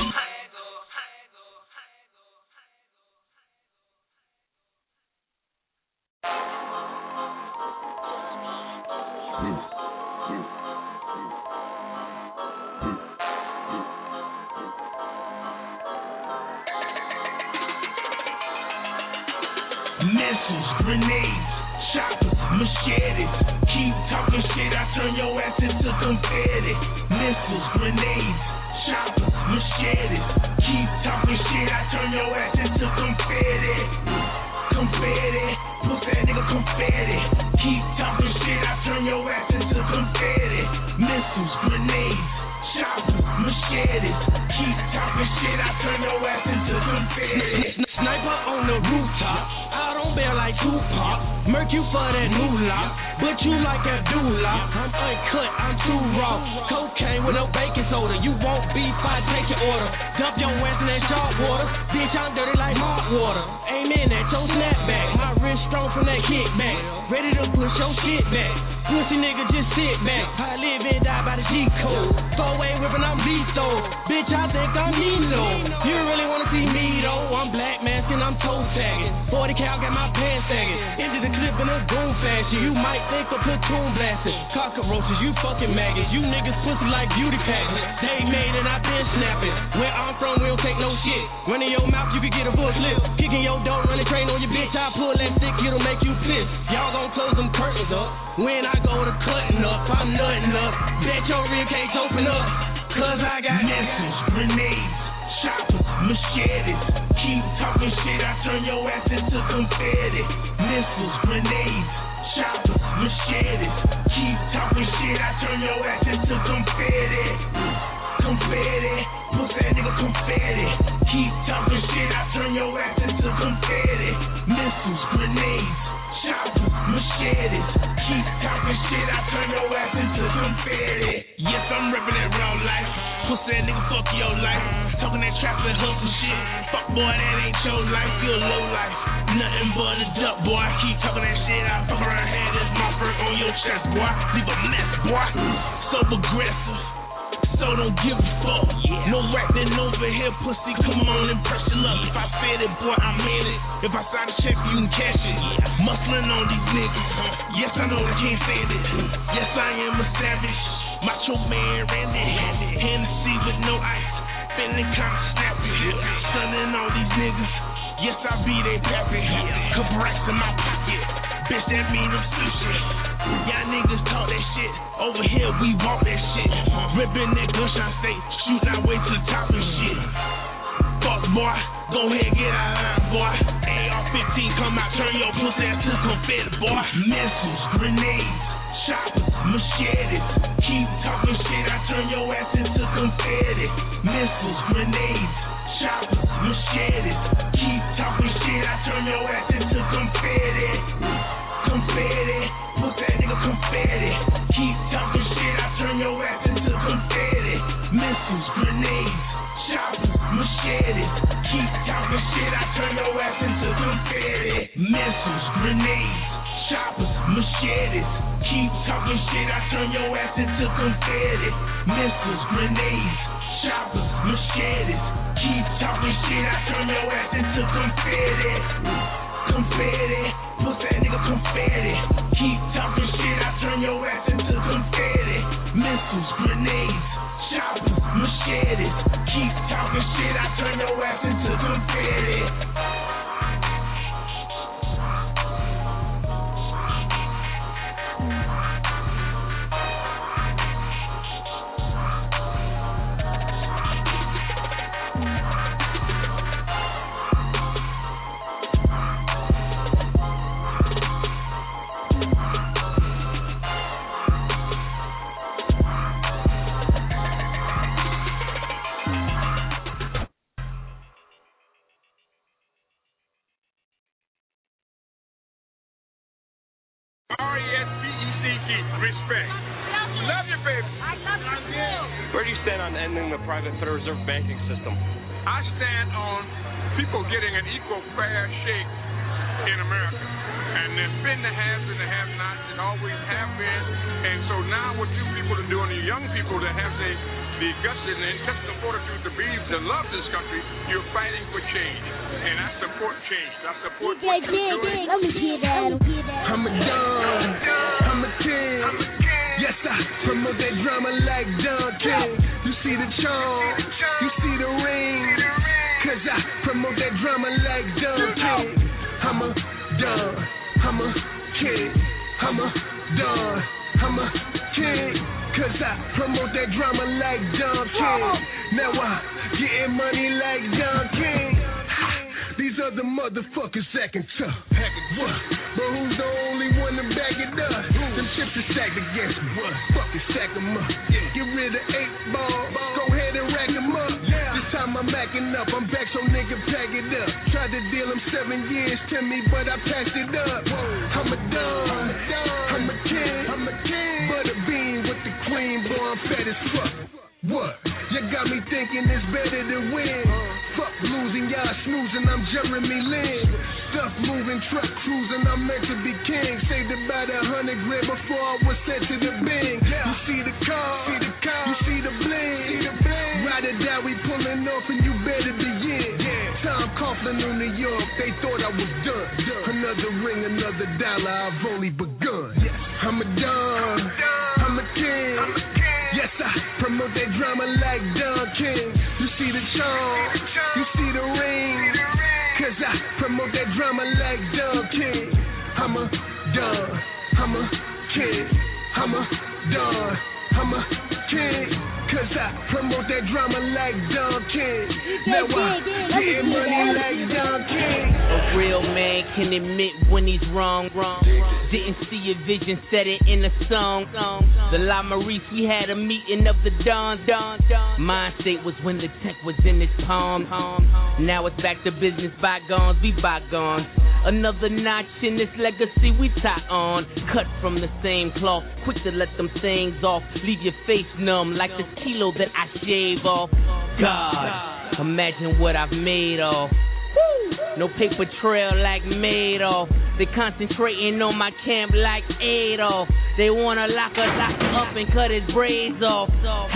Missiles, grenades, choppers, machetes. Keep talking shit, I turn your ass into confetti. Missiles, grenades, choppers, machetes. Keep talking shit, I turn your ass into confetti. Confetti, put that nigga confetti. Keep talking shit, I turn your ass into confetti. Missiles, grenades, choppers, machetes. Keep talking shit, I turn your ass into confetti. Sniper on the rooftop, I don't bear like Tupac. Murk you for that moolah, but you like Abdullah. I'm uncut, I'm too raw. Cocaine with no baking soda. You won't beef, I take your order. Dump your ass in that sharp water. Bitch, I'm dirty like hot water. Amen at your snapback. My wrist strong from that kickback. Ready to push your shit back. Pussy nigga, just sit back. I live and die by the G code. 4-way whipping, I'm lethal. Bitch, I think I'm Nino. You really wanna see me though? I'm black masking, I'm toe tagging. 40 cal got my pants sagging. Into the clip in a goon fashion. You might think a platoon blasting. Cockroaches, you fucking maggots. You niggas pussy like beauty pageants. They made and I been snapping. Where I'm from, we don't take no shit. Running your mouth, you can get a full slip. Kicking your door, running train on your bitch. I pull that stick, it'll make you piss. Y'all gon' close them curtains up. When I go to cutting up, I'm nutting up. Bet your rib cage open up. Cause I got missiles, grenades, choppers, machetes. Keep talking shit, I turn your ass into confetti. Missiles, grenades, choppers, machetes. Keep talking shit, I turn your ass into confetti. Confetti, put that nigga confetti. Keep talking shit, I turn your ass into confetti. Missiles, grenades, choppers, machetes. Keep talking shit, I turn your ass into confetti. Yes, I'm reppin' that real life. Pussy that nigga, fuck your life. Talking that trap and hustle shit. Fuck boy, that ain't your life, feel low life. Nothing but a duck, boy. I keep talking that shit, I fuck around here. This my fur on your chest, boy. Leave a mess, boy. So aggressive. So don't give a fuck. No rapping over here, pussy. Come on and press your luck. If I fed it, boy, I'm in it. If I sign a check, you can cash it. Muscling on these niggas. Yes, I know I can't stand it. Yes, I am a savage. Macho man, Randy. Hennessy with no ice. Feeling kinda snappy. Stunning on these niggas. Yes, I be they pappy. Couple racks in my pocket. Bitch, that mean I'm sushi. Y'all niggas talk that shit. Over here, we walk that shit. Ripping that gunshot state. Shooting our way to the top and shit. Fuck boy. Go ahead, get out of line, boy. AR-15 come out, turn your pussy ass to confetti, boy. Missiles, grenades, choppers, machetes. Keep talking shit, I turn your ass into confetti. Missiles, grenades, choppers, machetes. Keep talking shit, I turn your ass into confetti. Confetti, put that nigga confetti. Keep talking shit, I turn your ass into confetti. Missiles, grenades, choppers, machetes. Keep talking shit, I turn your ass into confetti. Missiles, grenades, choppers, machetes. Keep talking shit, I turn your ass into confetti. Missiles, grenades, choppers, machetes. Keep talking shit, I turn your ass into confetti. Confetti, put that nigga confetti. Keep talking shit, I turn your ass into confetti. Missiles, grenades, choppers, machetes. Keep talking shit, I turn your ass into confetti. R-E-S-P-E-C-T, respect. Love you, baby. I love you too. Where do you stand on ending the private Federal Reserve banking system? I stand on people getting an equal, fair shake in America. And there's been the haves and the have-nots, and always have been. And so now what you people are doing, you young people that have the guts and the intestinal fortitude to be, to love this country, you're fighting for change. And I support change. I support what you're doing. I'm a dog, I'm a king. Yes, I promote that drama like Don King. You see the charm, you see the ring. Cause I promote that drama like Don King. I'm a dog, I'm a king. I'm a dog, I'm a king. Cause I promote that drama like Don King. Now I'm getting money like Don King. These other motherfuckers acting tough. What? But who's the only one to back it up? Them chips are stacked against me. What? Fuck it, stack them up. Get rid of 8 ball. Go ahead and rack them up. This time I'm backing up. I'm back, so nigga pack it up. Tried to deal them 7 years to me, but I passed it up. I'm a dog. I'm a king. I'm a king. Butter bean with the queen, boy, I'm fat as fuck. What? You got me thinking it's better to win. Fuck losing, y'all snoozing, I'm Jeremy Lin. Stuff moving, truck cruising, I'm meant to be king. Saved about 100 grand before I was sent to the Bing. You see the car, you see the bling. Ride it down, we pulling off and you better be in. Tom Coughlin in New York, they thought I was done. Another ring, another dollar, I've only begun. I'm a don, I'm a king. Yes, I promote that drama like Don King. You see the charm, you see the ring. Cause I promote that drama like Don King. I'm a don, I'm a king. I'm a don, I'm a king. Cause I promote that drama like Don King. Now I'm getting money like Don King. A real man can admit when he's wrong. Didn't see a vision, said it in a song. The La Maurice, we had a meeting of the Don. Mind state was when the tech was in his palm. Now it's back to business, bygones be bygones. Another notch in this legacy we tie on. Cut from the same cloth, quick to let them things off. Leave your face numb like this kilo that I shave off. God, imagine what I've made of. No paper trail like Madoff. They concentrating on my camp like Adolf. They wanna lock us up and cut his braids off.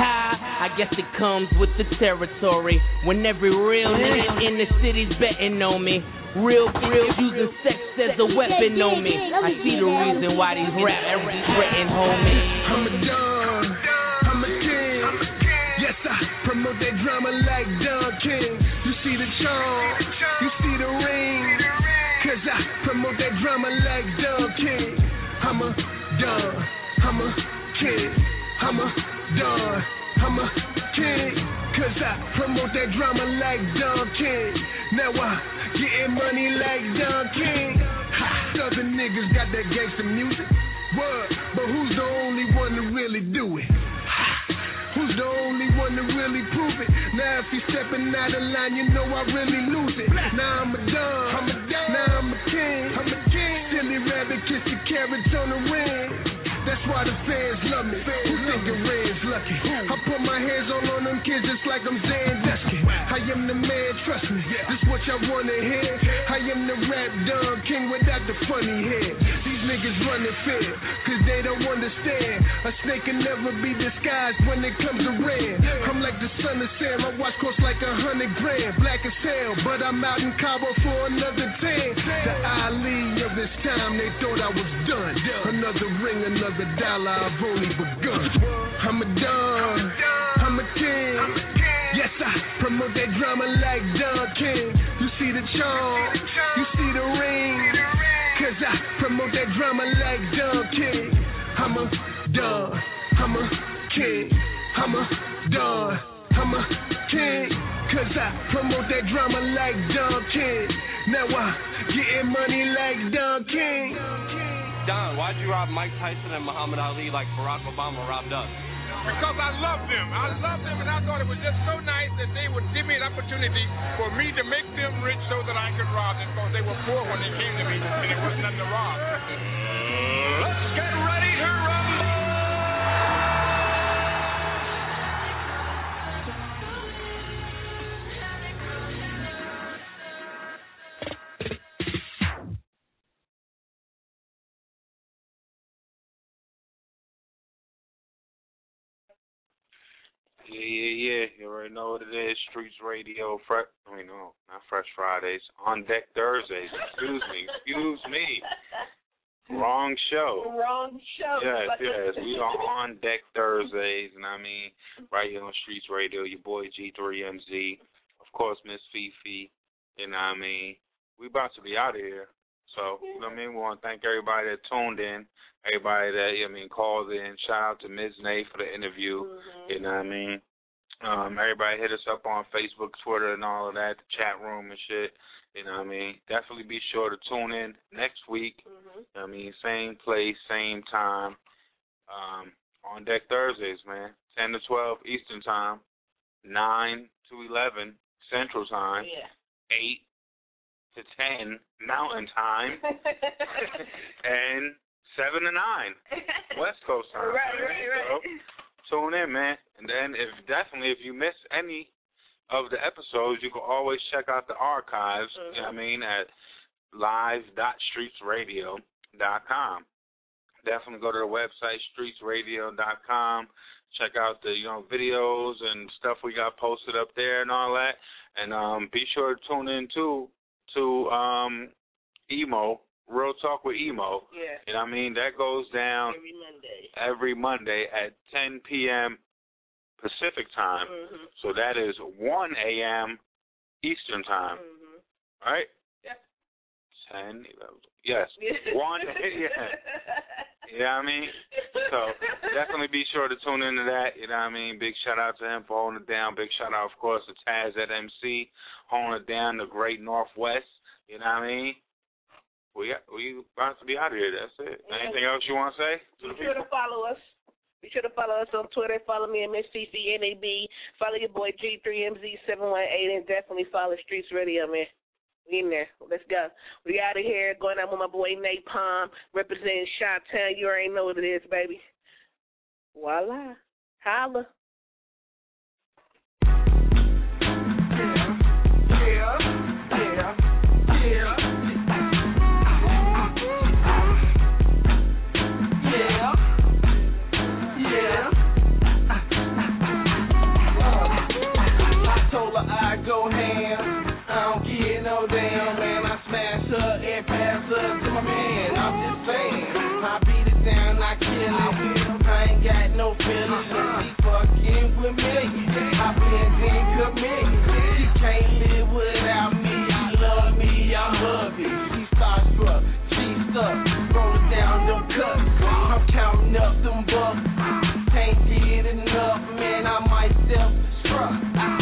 I guess it comes with the territory. When every real nigga in the city's betting on me. Real using sex as a weapon on me. I see the reason why these rap every threaten homie. I'm a don, I'm a king. Yes, I promote that drama like Don King. You see the charm, you see the ring. Cause I promote that drama like Don King. I'm a don, I'm a king. I'm a don, I'm a king. Cause I promote that drama like Don King. Now I getting money like Don King. Ha, Southern niggas got that gangsta music. Word, but who's the only one to really do it? Who's the only one to really prove it? Now if you stepping out of line, you know I really lose it. Now I'm a Don, now I'm a king. Silly rabbit, kiss the carrots on the ring. That's why the fans love me. Who think the Red's lucky? I put my hands all on them kids just like I'm Sandusky. I am the man, trust me. This what y'all wanna hear. I am the rap Don King without the funny hair. These niggas running fair, cause they don't understand. A snake can never be disguised when it comes to red. I'm like the son of Sam, my watch costs like 100 grand. Black as hell, but I'm out in Cabo for another 10. The Ali of this time, they thought I was done. Another ring, another dollar, I've only begun. I'm a Don, I'm a king. Yes, I promote that drama like Don King. You see the charm, you see the ring. Cause I promote that drama like Don King. I'm a Don, I'm a king. I'm a Don, I'm a king. Cause I promote that drama like Don King. Now I getting money like Don King. Don, why'd you rob Mike Tyson and Muhammad Ali like Barack Obama robbed us? Because I loved them. I loved them, and I thought it was just so nice that they would give me an opportunity for me to make them rich so that I could rob them, because they were poor when they came to me, and it wasn't nothing to rob. Let's get ready to rumble! Yeah. You already know what it is. Streets Radio. Not Fresh Fridays. On Deck Thursdays. Excuse me. Wrong show. Yes. We are on Deck Thursdays, and I mean, right here on Streets Radio, your boy G3MZ. Of course, Miss Fifi. You know what I mean? We about to be out of here. So, you know what I mean? We want to thank everybody that tuned in, everybody that, called in. Shout out to Ms. Nay for the interview. Mm-hmm. You know what I mean? Everybody hit us up on Facebook, Twitter, and all of that, the chat room and shit. You know what I mean? Definitely be sure to tune in next week. Mm-hmm. You know what I mean? Same place, same time. On Deck Thursdays, man. 10 to 12 Eastern Time, 9 to 11 Central Time, 8 to 10 Mountain Time, and 7 to 9 West Coast Time. Right. So, tune in, man. And then if you miss any of the episodes, you can always check out the archives, you know what I mean, at live.streetsradio.com. Definitely go to the website, streetsradio.com. Check out the, videos and stuff we got posted up there and all that. And be sure to tune in, to Emo, Real Talk with Emo. Yeah. You know what I mean? That goes down every Monday at 10 p.m. Pacific time. Mm-hmm. So that is 1 a.m. Eastern time. Mm-hmm. Right? Yeah. 10, 11. Yes. 1 yeah. You know what I mean? So definitely be sure to tune into that. You know what I mean? Big shout out to him for holding it down. Big shout out, of course, to Taz at MC, holding it down, the great Northwest. You know what I mean? We about to be out of here. That's it. Anything else you want to say? Be sure to follow us. Be sure to follow us on Twitter. Follow me at Miss Fifi NAB. Follow your boy G3MZ718, and definitely follow Streets Radio, man. We in there. Let's go. We out of here. Going out with my boy Napalm, representing Chi-Town. You already know what it is, baby. Voila. Holla. I go ham, I don't get no damn, man. I smash her and pass her to my man. I'm just saying, I beat it down, I kill it. I ain't got no feelings, she fucking with me. I been committed. She can't live without me. She love me, I'm hubby. She starstruck, she stuck, rolling down them cups. I'm counting up them bucks. Can't get enough, man. I might self-destruct.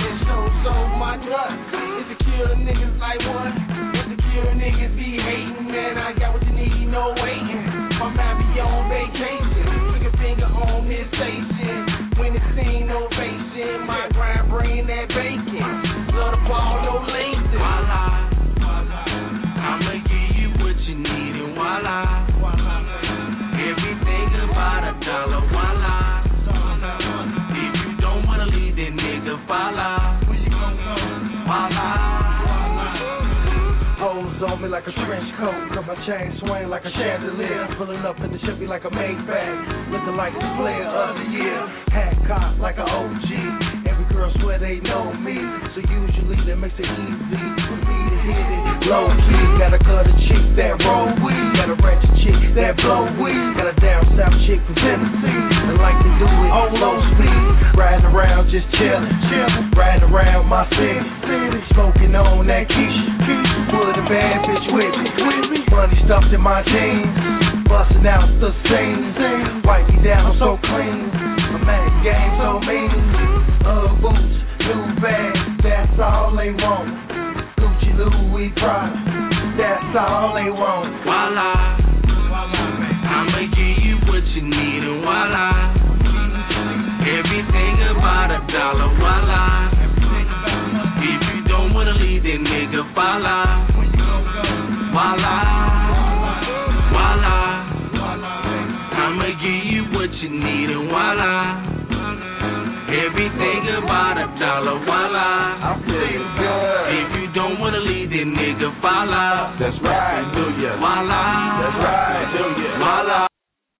Rose on me like a trench coat. Got my chain swing like a chandelier. Pulling up in the Chevy like a Maybach. Looking like the player of the year. Hat cocked like an OG. Every girl swear they know me. So usually that makes it easy for me to hit it. Low key, got a gutter chick that roll weed. Got a ratchet chick that blow weed. Got a down south chick from Tennessee that like to do it on low speed. Riding around just chillin'. Riding around my city. Smoking on that Keisha. Put a bad bitch with me. Money stuffed in my jeans. Bustin' out the scene. Wipe me down, I'm so clean. My man game so mean. Boots, new bags, that's all they want. Gucci, Louis, Prada, that's all they want. Voila, I'ma give you what you need and voila. Everything about $1, voila. If you don't wanna leave, then nigga, voila. Voila, voila. I'ma give you what you need and voila. Everything about $1, voila. I'm feeling good. If you don't wanna leave, then nigga, voila. That's right. Voila. That's right.